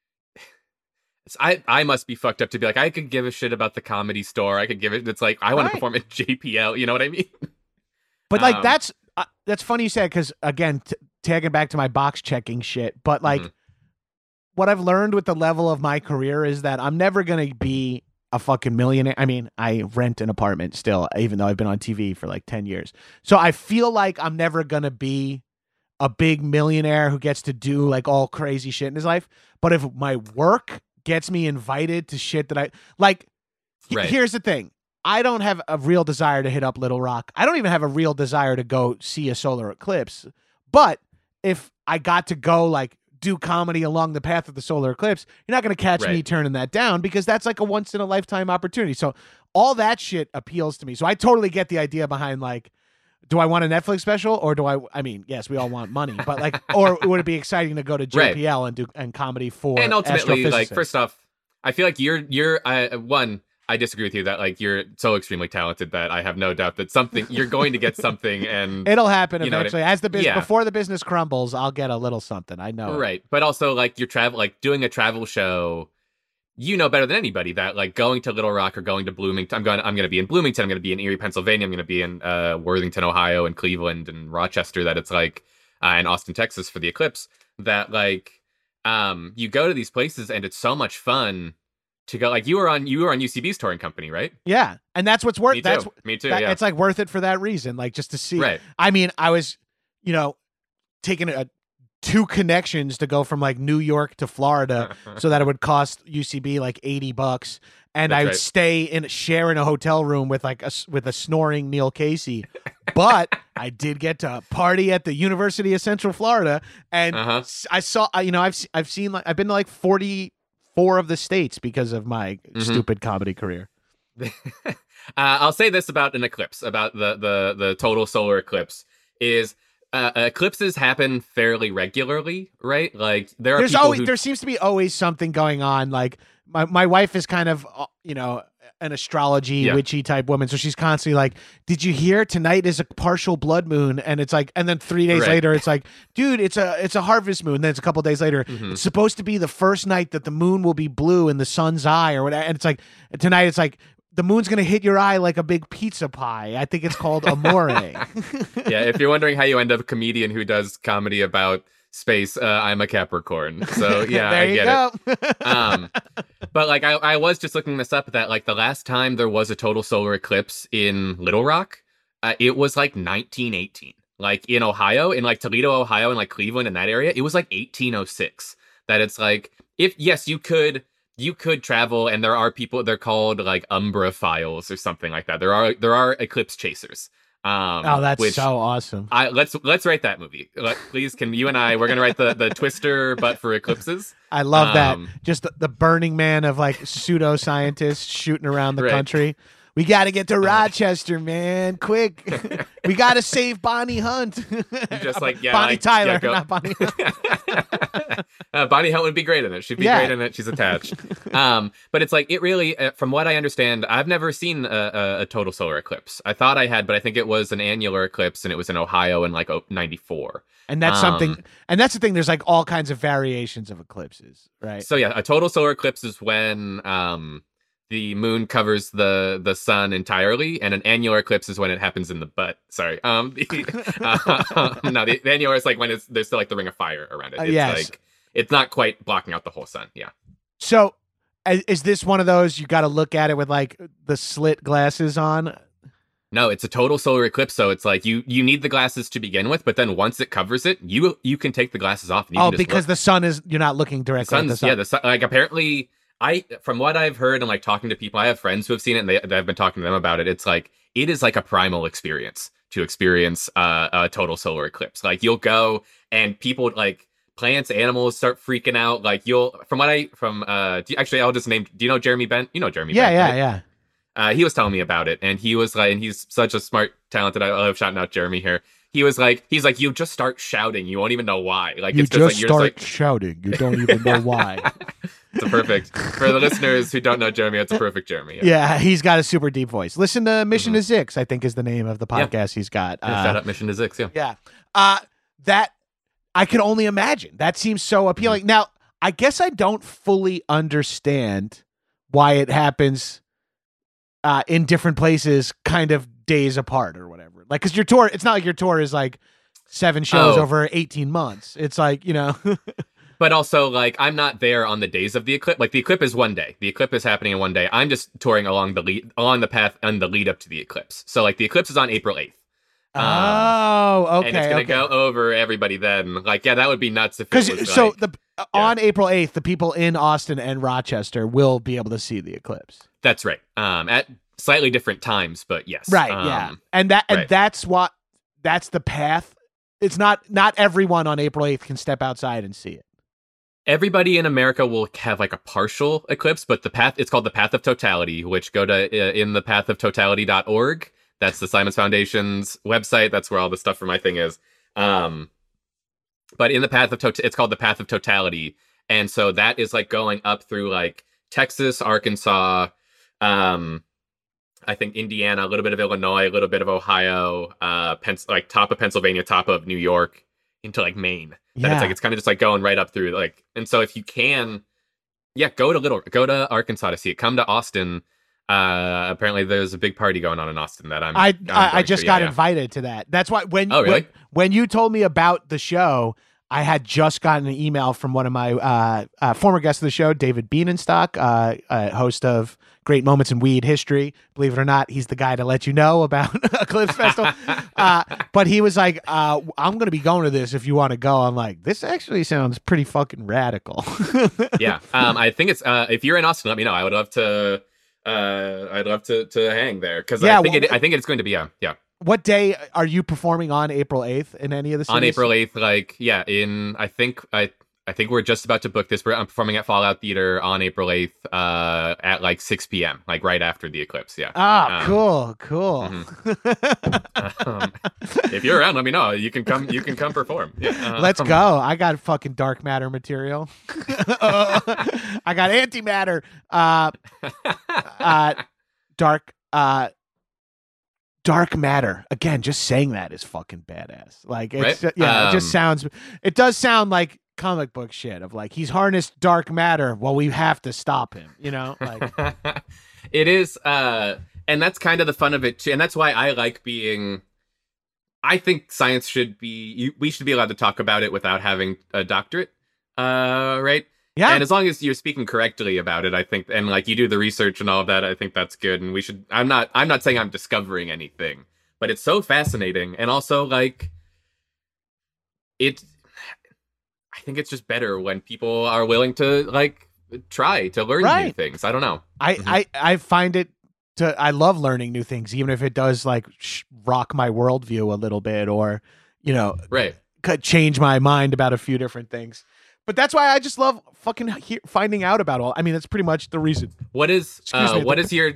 I must be fucked up to be like, I could give a shit about the Comedy Store. I could give it. It's like I want to perform at JPL. You know what I mean? But like that's funny you said, because again, tagging back to my box checking shit. But like, what I've learned with the level of my career is that I'm never gonna be a fucking millionaire. I mean, I rent an apartment still, even though I've been on TV for like 10 years. So I feel like I'm never gonna be a big millionaire who gets to do like all crazy shit in his life. But if my work gets me invited to shit that I like, here's the thing. I don't have a real desire to hit up Little Rock. I don't even have a real desire to go see a solar eclipse. But if I got to go like do comedy along the path of the solar eclipse, you're not going to catch me turning that down, because that's like a once in a lifetime opportunity. So all that shit appeals to me. So I totally get the idea behind like, do I want a Netflix special, or do I mean, yes, we all want money, but like, or would it be exciting to go to JPL and do comedy for, and ultimately, like, first off, I feel like you're I disagree with you that like you're so extremely talented that I have no doubt that you're going to get something, and it'll happen eventually. As the business before the business crumbles, I'll get a little something. I know, right? But also like doing a travel show, you know better than anybody that like going to Little Rock or going to Bloomington. I'm going to be in Bloomington. I'm going to be in Erie, Pennsylvania. I'm going to be in Worthington, Ohio, and Cleveland and Rochester. That it's like and Austin, Texas for the eclipse. That like you go to these places and it's so much fun. To go, like you were on UCB's touring company, right? Yeah, and that's what's worth. Me too. Yeah, it's like worth it for that reason, like just to see. Right. I mean, I was, taking 2 connections to go from like New York to Florida, so that it would cost UCB like $80, and I would share in a hotel room with like with a snoring Neil Casey. But I did get to party at the University of Central Florida, and I saw, I've seen like I've been to like 44 of the states because of my stupid comedy career. I'll say this about an eclipse, about the total solar eclipse, is eclipses happen fairly regularly, right? Like there seems to be always something going on. Like my wife is kind of, an astrology witchy type woman, so she's constantly like, did you hear tonight is a partial blood moon? And it's like, and then 3 days later it's like, dude, it's a harvest moon. Then it's a couple days later, it's supposed to be the first night that the moon will be blue in the sun's eye or whatever. And it's like tonight it's like the moon's gonna hit your eye like a big pizza pie. I think it's called amore. Yeah, if you're wondering how you end up a comedian who does comedy about space, I'm a Capricorn, so yeah. I get it. But like I was just looking this up, that like the last time there was a total solar eclipse in Little Rock, it was like 1918, like in Ohio, in like Toledo, Ohio, and like Cleveland, in that area, it was like 1806. That it's like, you could travel, and there are people, they're called like Umbrophiles or something like that. There are eclipse chasers. That's so awesome. Let's write that movie. Please, can you and we're gonna write the Twister, but for eclipses. I love that. Just the Burning Man of like pseudoscientists shooting around the country. We got to get to Rochester, man. Quick. We got to save Bonnie Hunt. Just like, yeah. Bonnie like, Tyler, yeah, not Bonnie Hunt. Bonnie Hunt would be great in it. She'd be great in it. She's attached. But it's like, it really, from what I understand, I've never seen a total solar eclipse. I thought I had, but I think it was an annular eclipse, and it was in Ohio in like 94. And that's something, and that's the thing, there's like all kinds of variations of eclipses, right? So yeah, a total solar eclipse is when the moon covers the sun entirely, and an annular eclipse is when it happens in the butt. Sorry. No, the annular is like when there's still like the ring of fire around it. It's like, it's not quite blocking out the whole sun. Yeah. So is this one of those you got to look at it with like the slit glasses on? No, it's a total solar eclipse, so it's like you need the glasses to begin with, but then once it covers it, you can take the glasses off. And you can just because look. The sun is, you're not looking directly at the sun. Yeah, the sun, like apparently, from what I've heard and like talking to people, I have friends who have seen it, and I've been talking to them about it. It's like, it is like a primal experience to experience a total solar eclipse. Like, you'll go and people like plants, animals start freaking out. Like actually, I'll just name. Do you know Jeremy Bent? You know Jeremy Bent, right? Yeah. He was telling me about it, and he was like, and he's such a smart, talented. I love shouting out Jeremy here. He's like, you just start shouting, you won't even know why. Like, it's just like, start shouting, you don't even know why. It's a perfect for the listeners who don't know Jeremy. It's a perfect Jeremy. Yeah, he's got a super deep voice. Listen to Mission to Zix, I think is the name of the podcast he's got. Shout out Mission to Zix. Yeah. That I can only imagine. That seems so appealing. Now, I guess I don't fully understand why it happens in different places, kind of days apart or whatever. Like, because your tour, it's not like your tour is like 7 shows over 18 months. It's like, you know. But also, like, I'm not there on the days of the eclipse. Like, the eclipse is one day. The eclipse is happening in one day. I'm just touring along the path and the lead up to the eclipse. So, like, the eclipse is on April 8th. Okay. And it's going to go over everybody then. Like, yeah, that would be nuts if it was so on April 8th, the people in Austin and Rochester will be able to see the eclipse. That's right. At slightly different times, but yes. Right, yeah. And that's the path. It's not everyone on April 8th can step outside and see it. Everybody in America will have like a partial eclipse, but it's called the Path of Totality, which go to inthepathoфtotality.org. That's the Simons Foundation's website. That's where all the stuff for my thing is. But in the Path of it's called the Path of Totality. And so that is like going up through like Texas, Arkansas, I think Indiana, a little bit of Illinois, a little bit of Ohio, like top of Pennsylvania, top of New York, into like Maine. Yeah. It's kind of just like going right up through like, and so if you can, go to Arkansas to see it. Come to Austin. Apparently there's a big party going on in Austin that I just got invited to that. That's why when you told me about the show, I had just gotten an email from one of my former guests of the show, David Bienenstock, host of Great Moments in Weed History. Believe it or not, he's the guy to let you know about Eclipse Festival. But he was like, I'm going to be going to this if you want to go. I'm like, this actually sounds pretty fucking radical. Yeah. I think it's, if you're in Austin, let me know. I would love to, I'd love to hang there. Cause I think it's going to be, yeah. What day are you performing on April 8th in any of the cities? On April 8th, I think we're just about to book this. I'm performing at Fallout Theater on April 8th at like 6 p.m., like right after the eclipse. Yeah. Cool. If you're around, let me know. You can come perform. Yeah. Let's go. I got fucking dark matter material. I got antimatter. Dark matter. Again, just saying that is fucking badass. Like, it's right? It does sound like comic book shit of like, he's harnessed dark matter. Well, we have to stop him, you know? Like, it is, and that's kind of the fun of it too. And that's why I like I think science we should be allowed to talk about it without having a doctorate. Right? Yeah. And as long as you're speaking correctly about it, I think, and like you do the research and all of that, I think that's good. And I'm not saying I'm discovering anything, but it's so fascinating. And also like I think it's just better when people are willing to like try to learn new things. I don't know. I find it I love learning new things, even if it does like rock my worldview a little bit, or, you know, change my mind about a few different things. But that's why I just love fucking finding out about all. I mean, that's pretty much the reason. What is your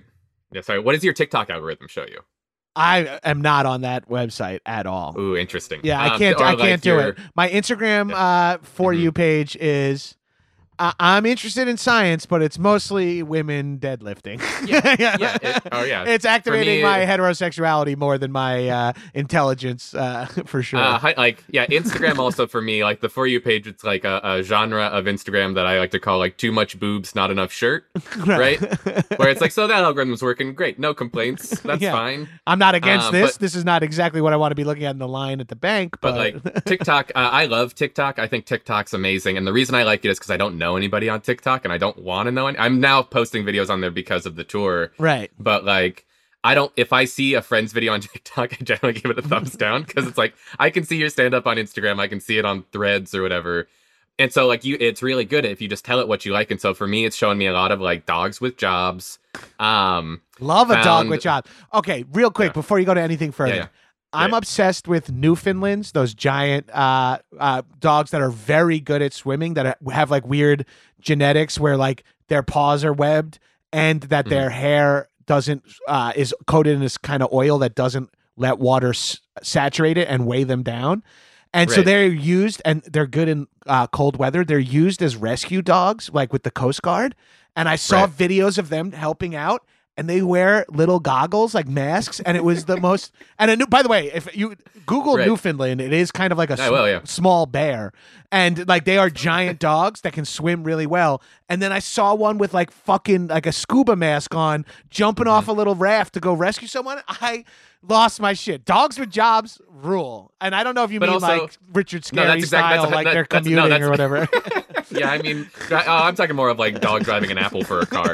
Yeah, sorry. What does your TikTok algorithm show you? I am not on that website at all. Ooh, interesting. Yeah, I can't do it. My Instagram For You page is I'm interested in science, but it's mostly women deadlifting. Yeah. It's activating my heterosexuality more than my intelligence, for sure. Instagram also for me, like the For You page, it's like a genre of Instagram that I like to call like too much boobs, not enough shirt, right? Where it's like, so that algorithm's working great, no complaints, that's fine. I'm not against this. This is not exactly what I want to be looking at in the line at the bank. But like TikTok, I love TikTok. I think TikTok's amazing, and the reason I like it is because I don't know anybody on TikTok, and I don't want to know any. I'm now posting videos on there because of the tour, right? But like, if I see a friend's video on TikTok, I generally give it a thumbs down, because it's like, I can see your stand-up on Instagram, I can see it on Threads or whatever, and so like it's really good if you just tell it what you like. And so for me, it's showing me a lot of like dogs with jobs. Love a dog with jobs. Okay, real quick before you go to anything further. I'm obsessed with Newfoundlands, those giant dogs that are very good at swimming, that have like weird genetics where like their paws are webbed, and that their hair is coated in this kind of oil that doesn't let water saturate it and weigh them down. And so they're used, and they're good in cold weather. They're used as rescue dogs, like with the Coast Guard. And I saw videos of them helping out, and they wear little goggles, like masks, and it was the most. And by the way, if you Google Newfoundland, it is kind of like a small bear, and like they are giant dogs that can swim really well. And then I saw one with like fucking like a scuba mask on, jumping off a little raft to go rescue someone. I lost my shit. Dogs with jobs rule, and I don't know if you mean also, like Richard Scarry style, like they're commuting or whatever. Yeah, I mean, I'm talking more of like dog driving an apple for a car.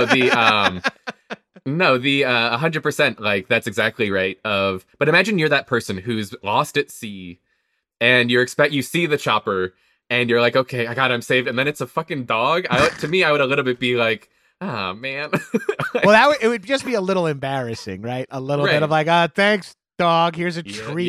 No, the 100%, like, that's exactly right. But imagine you're that person who's lost at sea, and you see the chopper, and you're like, okay, I'm saved, and then it's a fucking dog. To me, I would a little bit be like, oh, man. Well, it would just be a little embarrassing, right? A little bit of like, thanks, dog, here's a treat.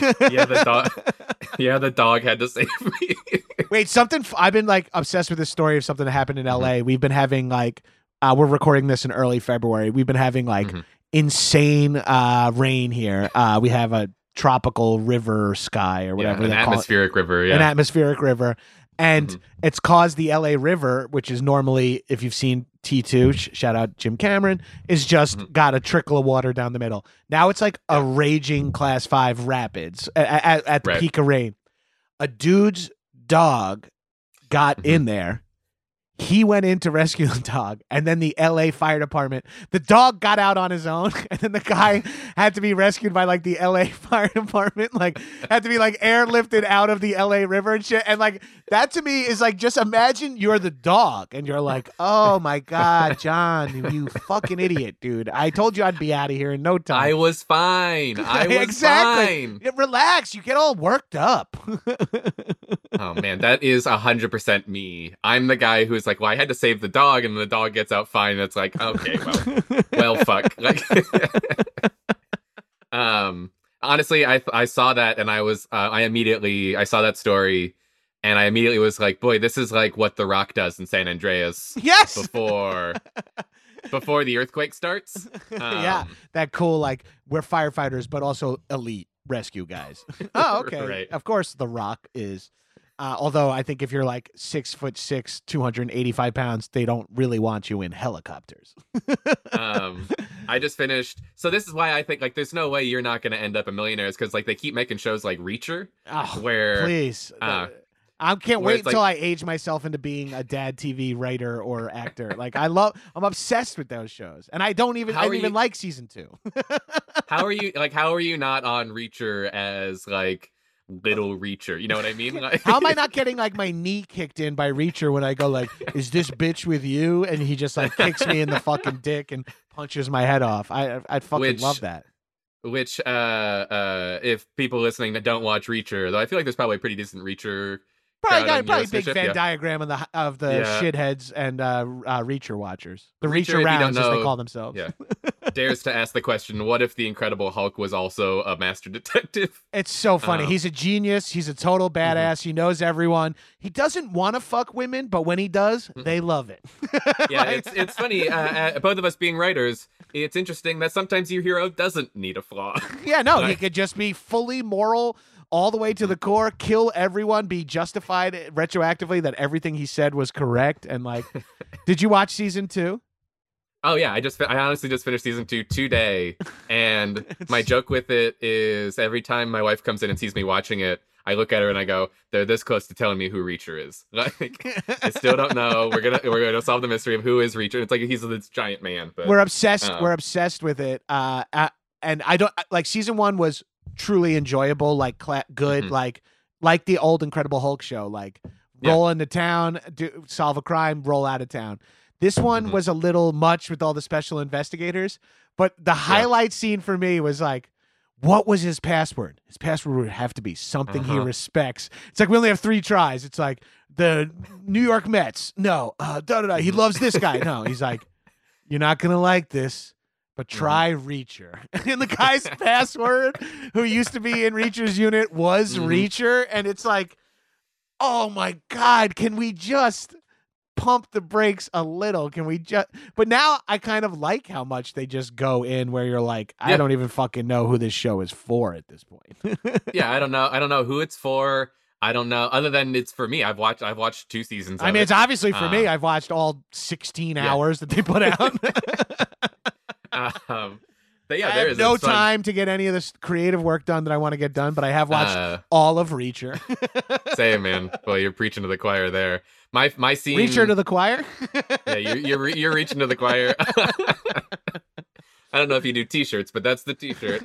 The dog had to save me. Wait, I've been like obsessed with this story of something that happened in LA. We've been having like, we're recording this in early February. We've been having like insane rain here. We have a tropical river sky or whatever. An atmospheric river. An atmospheric river. And it's caused the LA River, which is normally, if you've seen T2, shout out Jim Cameron, is just got a trickle of water down the middle. Now it's like a raging Class 5 rapids at the peak of rain. A dude's dog got in there. He went in to rescue the dog, and then the LA Fire Department, the dog got out on his own, and then the guy had to be rescued by like the LA Fire Department, like had to be like airlifted out of the LA River and shit. And like that to me is like, just imagine you're the dog and you're like, oh my God, John, you fucking idiot, dude. I told you I'd be out of here in no time. I was fine. Fine. Relax. You get all worked up. Oh man, that is 100% me. I'm the guy who's like, well, I had to save the dog, and the dog gets out fine. And it's like, okay, well, fuck. Like, honestly, I saw that, and I saw that story, and I immediately was like, boy, this is like what The Rock does in San Andreas. Yes. Before the earthquake starts. Yeah, that cool, like, we're firefighters, but also elite rescue guys. Oh, okay. Right. Of course, The Rock is. Although I think if you're like 6'6", 285 pounds, they don't really want you in helicopters. I just finished. So this is why I think like there's no way you're not going to end up a millionaire, because like they keep making shows like Reacher, where please. I can't wait until I age myself into being a dad TV writer or actor. Like I'm obsessed with those shows, and I don't even like season 2. How are you not on Reacher as like little Reacher? You know what I mean? Like, how am I not getting like my knee kicked in by Reacher when I go like, is this bitch with you? And he just like kicks me in the fucking dick and punches my head off. I'd fucking love that. Which if people listening that don't watch Reacher, though I feel like there's probably a pretty decent Reacher. Probably big Venn diagram of the shitheads and Reacher watchers. The Reacher rounds, as they call themselves. Yeah. Dares to ask the question, what if the Incredible Hulk was also a master detective? It's so funny. He's a genius. He's a total badass. He knows everyone. He doesn't want to fuck women, but when he does, they love it. Yeah, it's funny. Both of us being writers, it's interesting that sometimes your hero doesn't need a flaw. Yeah, no, he could just be fully moral all the way to the core, kill everyone, be justified retroactively that everything he said was correct. And like, did you watch season 2? Oh yeah, I honestly just finished season 2 today, and my joke with it is every time my wife comes in and sees me watching it, I look at her and I go, "They're this close to telling me who Reacher is." Like, I still don't know. We're gonna solve the mystery of who is Reacher. It's like he's this giant man. But we're obsessed. We're obsessed with it. And I don't like season 1 was truly enjoyable, like good, like the old Incredible Hulk show, like roll into town, solve a crime, roll out of town. This one was a little much with all the special investigators, but the highlight scene for me was like, what was his password? His password would have to be something he respects. It's like, we only have 3 tries. It's like the New York Mets. No, he loves this guy. No, he's like, you're not going to like this, but try Reacher. And the guy's password, who used to be in Reacher's unit, was Reacher. And it's like, oh my God, can we just pump the brakes a little? Can we just? But now I kind of like how much they just go in where you're like, I don't even fucking know who this show is for at this point. Yeah, I don't know who it's for. I don't know, other than it's for me. I've watched 2 seasons. I mean, it's obviously for me. I've watched all 16 hours that they put out. But yeah, I have no time to get any of this creative work done that I want to get done, but I have watched all of Reacher. Same, man. Well, you're preaching to the choir there. My scene. Reacher to the choir. Yeah, you're reaching to the choir. I don't know if you do T-shirts, but that's the T-shirt.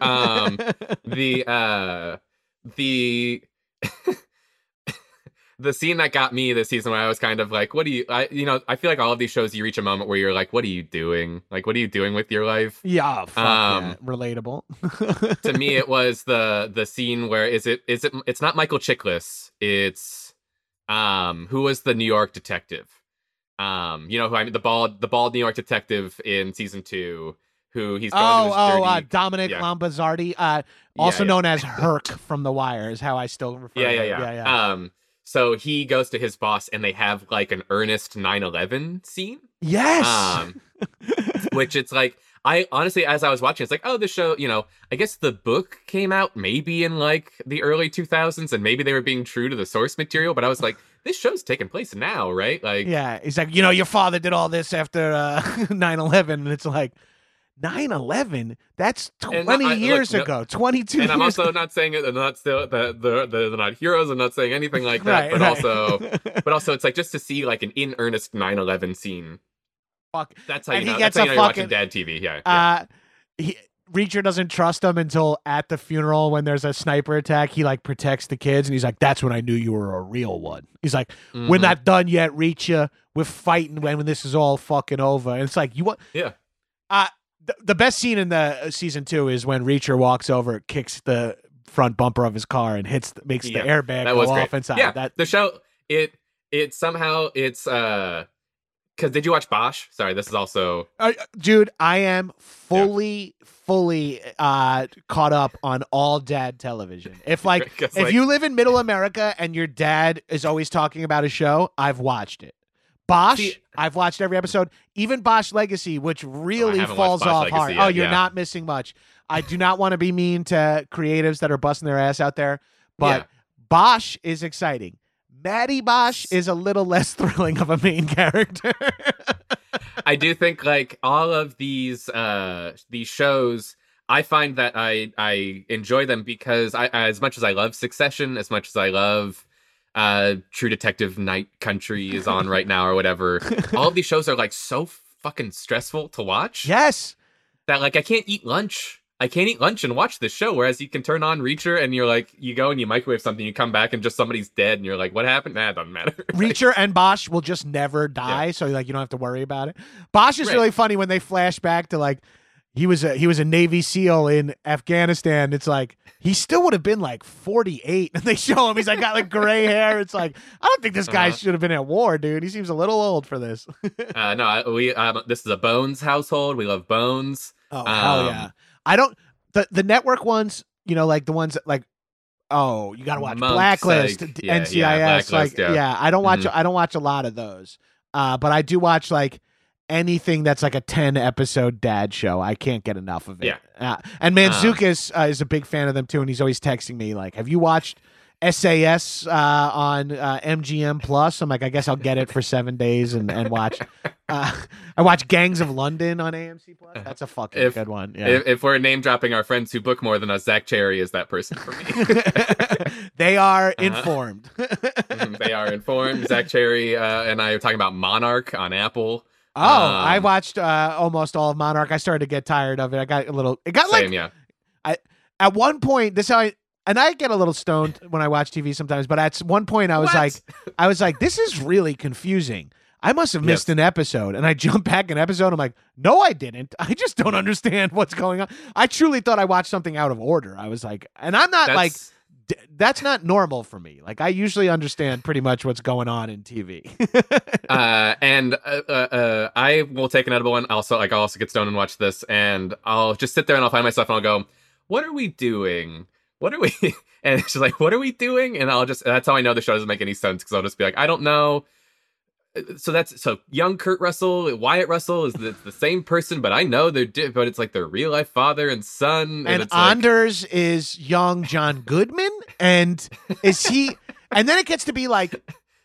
The scene that got me this season, where I was kind of like, what do you, I feel like all of these shows, you reach a moment where you're like, what are you doing? Like, what are you doing with your life? Yeah, relatable. To me, it was the scene where it's not Michael Chiklis. It's, who was the New York detective? You know who I mean? The bald New York detective in season 2. Who he's going to his Dominic Lombazardi, also known as Herc from The Wire, is how I still refer to him. Yeah. So he goes to his boss, and they have like an earnest 9/11 scene. Yes. Which it's like, I honestly, as I was watching, it's like, oh, this show, I guess the book came out maybe in like the early 2000s, and maybe they were being true to the source material, but I was like, this show's taking place now, right? Like, yeah, he's like, your father did all this after 9/11, and it's like, 9/11? That's 20 years ago. 22 years. And I'm also not saying it. I'm not still they're not heroes. I'm not saying anything like that. But also, it's like just to see like an in earnest 9/11 scene. Fuck. That's how you know. That's how you're watching Dad TV. Yeah. Reacher doesn't trust him until at the funeral when there's a sniper attack. He like protects the kids, and he's like, "That's when I knew you were a real one." He's like, "We're not done yet, Reacher. We're fighting when this is all fucking over." And it's like, you want? Yeah. The best scene in the season 2 is when Reacher walks over, kicks the front bumper of his car, and makes the airbag go off inside. Yeah, the show it somehow it's because did you watch Bosch? Sorry, this is also dude. I am fully caught up on all dad television. If you live in Middle America and your dad is always talking about a show, I've watched it. Bosch, I've watched every episode. Even Bosch Legacy, which really falls off hard. Yet, you're not missing much. I do not want to be mean to creatives that are busting their ass out there, but Bosch is exciting. Maddie Bosch is a little less thrilling of a main character. I do think like all of these shows, I find that I enjoy them because as much as I love Succession, as much as I love True Detective Night Country is on right now or whatever. All of these shows are like so fucking stressful to watch. Yes. That like I can't eat lunch. I can't eat lunch and watch this show. Whereas you can turn on Reacher and you're like, you go and you microwave something, you come back and just somebody's dead and you're like, what happened? Nah, it doesn't matter. Reacher and Bosch will just never die, so like you don't have to worry about it. Bosch is really funny when they flash back to like he was a Navy SEAL in Afghanistan. It's like he still would have been like 48, and they show him he's like got like gray hair. It's like I don't think this guy should have been at war, dude. He seems a little old for this. No, this is a Bones household. We love Bones. Oh hell yeah! I don't the network ones. Like the ones that like you got to watch Blacklist, NCIS. Blacklist, I don't watch I don't watch a lot of those. But I do watch like anything that's like a 10-episode dad show. I can't get enough of it. Yeah. And Mantzoukas is a big fan of them too, and he's always texting me like, "Have you watched SAS on MGM Plus?" I'm like, I guess I'll get it for 7 days and watch. I watch Gangs of London on AMC Plus. That's a fucking good one. Yeah. If we're name dropping our friends who book more than us, Zach Cherry is that person for me. They are informed. They are informed. Zach Cherry and I are talking about Monarch on Apple. Oh, I watched almost all of Monarch. I started to get tired of it. At one point, this how I get a little stoned when I watch TV sometimes, but at one point I was like, this is really confusing. I must have missed an episode. And I jump back an episode. I'm like, no, I didn't. I just don't understand what's going on. I truly thought I watched something out of order. I was like, and I'm not that's not normal for me. Like, I usually understand pretty much what's going on in TV. I will take an edible one. I'll also get stoned and watch this, and I'll just sit there and I'll find myself and I'll go, what are we doing? What are we? And she's like, what are we doing? And that's how I know the show doesn't make any sense, because I'll just be like, I don't know. So young Kurt Russell, Wyatt Russell is the same person, but I know but it's like their real life father and son. And it's Anders is young John Goodman. And is he, and then it gets to be like,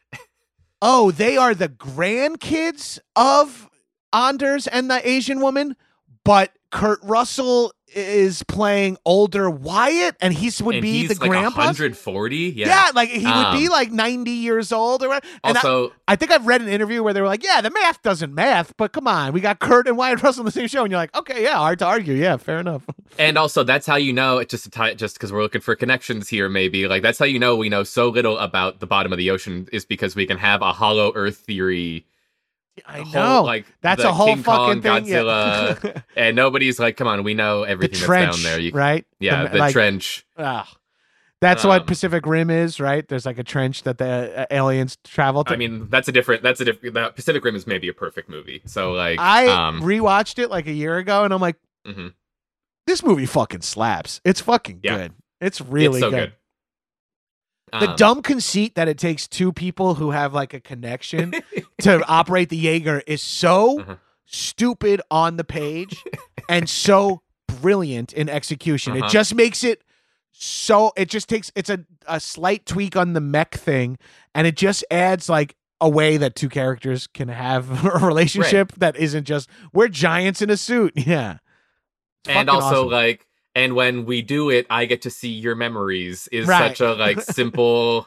oh, they are the grandkids of Anders and the Asian woman, but Kurt Russell is playing older Wyatt, and he's like grandpa. 140, yeah, like he would be like 90 years old or whatever. And also, I think I've read an interview where they were like, yeah, the math doesn't math, but come on, we got Kurt and Wyatt Russell on the same show, and you're like, okay, yeah, hard to argue, yeah, fair enough. And also, that's how you know, just because we're looking for connections here, maybe, like, that's how you know we know so little about the bottom of the ocean, is because we can have a hollow Earth theory. I know, like, that's a whole King fucking Kong, thing. Godzilla, yeah. And nobody's like, come on, we know everything trench, that's down there, right? Yeah, the trench. That's what Pacific Rim is, right? There's like a trench that the aliens travel to. I mean, that's a different. The Pacific Rim is maybe a perfect movie. So like, I rewatched it like a year ago, and I'm like, this movie fucking slaps. It's fucking good. It's really good. The dumb conceit that it takes two people who have like a connection to operate the Jaeger is so stupid on the page and so brilliant in execution. It just makes it so, it just takes, it's a slight tweak on the mech thing, and it just adds like a way that two characters can have a relationship that isn't just, we're giants in a suit. Yeah. And also awesome. And when we do it, I get to see your memories is such a simple,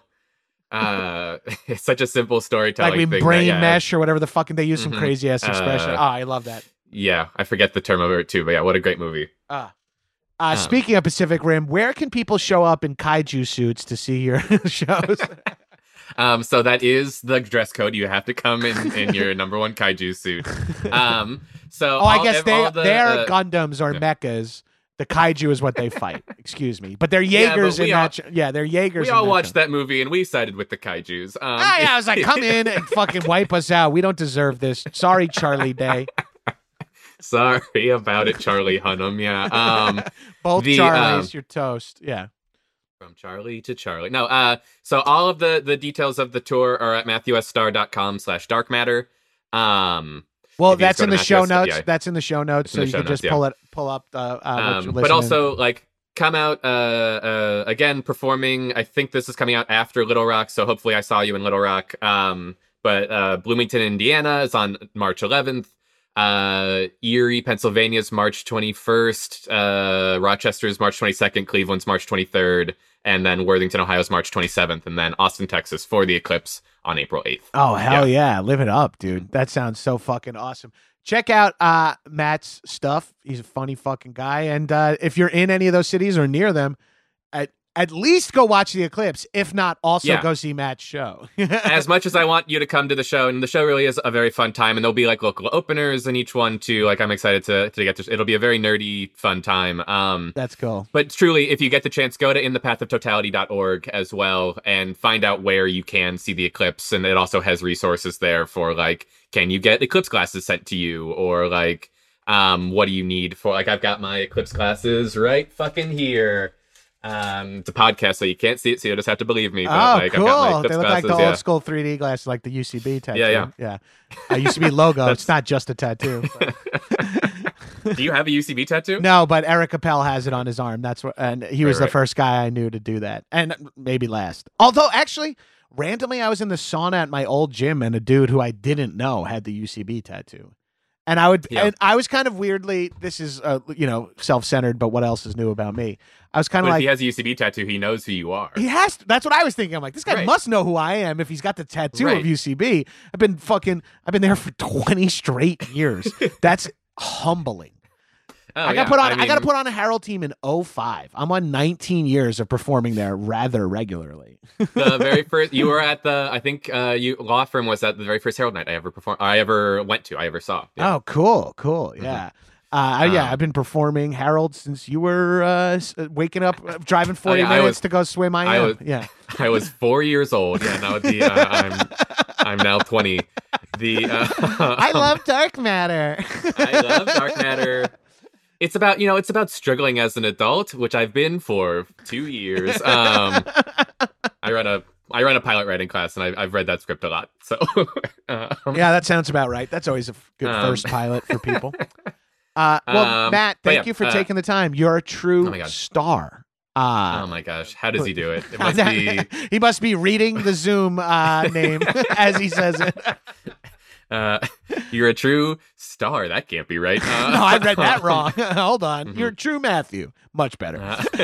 it's such a simple storytelling thing. Like we brain mesh or whatever the fucking, they use some crazy ass expression. I love that. Yeah. I forget the term of it too, but yeah, what a great movie. Speaking of Pacific Rim, where can people show up in kaiju suits to see your shows? So that is the dress code. You have to come in your number one kaiju suit. I guess they're Gundams or mechas. The kaiju is what they fight. Excuse me, but they're Jaegers in that. They're Jaegers. We all watched that movie and we sided with the kaijus. I was like, come in and fucking wipe us out. We don't deserve this. Sorry, Charlie Day. Sorry about it, Charlie Hunnam. Yeah. Both Charlies, you're toast. Yeah. From Charlie to Charlie. No. So all of the details of the tour are at MatthewSstar.com/darkmatter. Well, that's in the show notes. That's in the show notes, so you can just pull up but also, like, come out again performing. I think this is coming out after Little Rock, so hopefully I saw you in Little Rock. But Bloomington, Indiana is on March 11th. Erie, Pennsylvania is March 21st. Rochester is March 22nd. Cleveland's March 23rd. And then Worthington, Ohio is March 27th. And then Austin, Texas for the Eclipse on April 8th. Oh, hell yeah. Live it up, dude. That sounds so fucking awesome. Check out Matt's stuff. He's a funny fucking guy. And if you're in any of those cities or near them, at least go watch the Eclipse. If not, also go see Matt's show. As much as I want you to come to the show, and the show really is a very fun time, and there'll be like local openers in each one too. Like, I'm excited to get to. It'll be a very nerdy, fun time. That's cool. But truly, if you get the chance, go to inthepathototality.org as well and find out where you can see the Eclipse. And it also has resources there for like, can you get Eclipse glasses sent to you, or like, what do you need for, like, I've got my Eclipse glasses right fucking here. It's a podcast, so you can't see it, so you'll just have to believe me. But, cool. They look like the old school 3D glasses, like the UCB tattoo. Yeah. UCB logo. It's not just a tattoo. Do you have a UCB tattoo? No, but Eric Appel has it on his arm. And he was the first guy I knew to do that, and maybe last. Although, actually, randomly, I was in the sauna at my old gym, and a dude who I didn't know had the UCB tattoo. And and I was kind of weirdly, this is, self-centered, but what else is new about me? I was kind of like, if he has a UCB tattoo, he knows who you are. He has to. That's what I was thinking. I'm like, this guy must know who I am if he's got the tattoo of UCB. I've been there for 20 straight years. That's humbling. I got to put on a Harold team in 2005. I'm on 19 years of performing there rather regularly. The very first, you were at law firm was at the very first Harold night I ever saw. Yeah. Oh, cool. Yeah. I've been performing Harold since you were waking up, driving 40 minutes to go swim. I was 4 years old. Yeah, now I'm now 20. I love dark matter. I love dark matter. It's about struggling as an adult, which I've been for 2 years. I run a pilot writing class, and I've read that script a lot. So that sounds about right. That's always a good first pilot for people. Matt, thank you for taking the time. You're a true star. Oh my gosh, how does he do it? He must be reading the Zoom name as he says it. You're a true star. That can't be right. No, I read that wrong. Hold on. Mm-hmm. You're a true Matthew. Much better.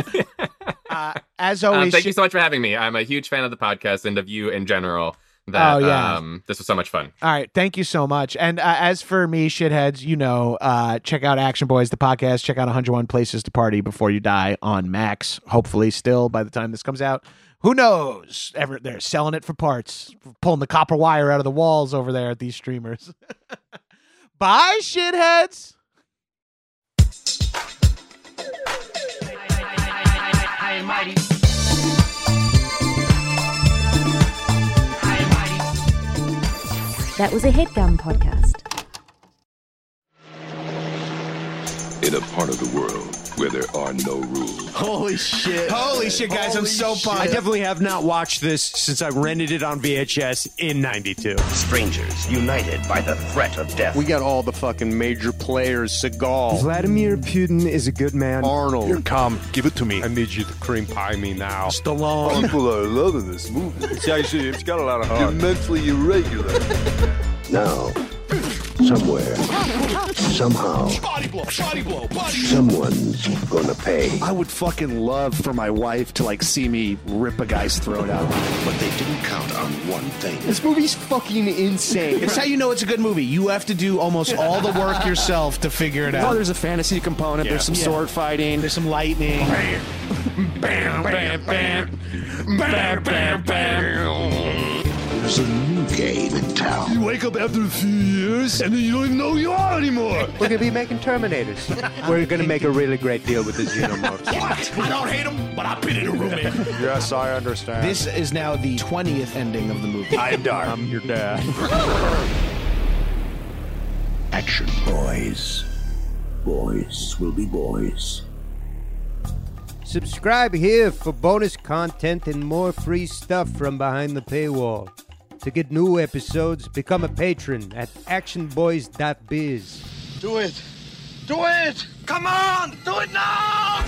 As always, thank you so much for having me. I'm a huge fan of the podcast and of you in general. This was so much fun. All right, thank you so much. And as for me, shitheads, check out Action Boys, the podcast. Check out 101 Places to Party Before You Die on Max. Hopefully, still by the time this comes out. Who knows? They're selling it for parts, pulling the copper wire out of the walls over there at these streamers. Bye, shitheads. That was a HeadGum podcast. In a part of the world where there are no rules. Holy shit, guys. I'm so pumped. I definitely have not watched this since I rented it on VHS in 92. Strangers united by the threat of death. We got all the fucking major players. Seagal. Vladimir Putin is a good man. Arnold. Here, come. Give it to me. I need you to cream pie me now. Stallone. People are loving this movie. It's got a lot of heart. You're mentally irregular. Now, somewhere, somehow, someone's gonna pay. I would fucking love for my wife to see me rip a guy's throat out. But they didn't count on one thing. This movie's fucking insane. It's how you know it's a good movie. You have to do almost all the work yourself to figure it out. Well, there's a fantasy component. There's some sword fighting. There's some lightning. Bam, bam, bam. Bam, bam, bam. There's a new game in town. You wake up after a few years, and then you don't even know who you are anymore. We're going to be making Terminators. We're going to make a really great deal with the Xenomorphs. What? I don't hate them, but I've been in a room in. Yes, I understand. This is now the 20th ending of the movie. I am Dark. I'm your dad. Action Boys. Boys will be boys. Subscribe here for bonus content and more free stuff from behind the paywall. To get new episodes, become a patron at actionboys.biz. Do it! Do it! Come on! Do it now!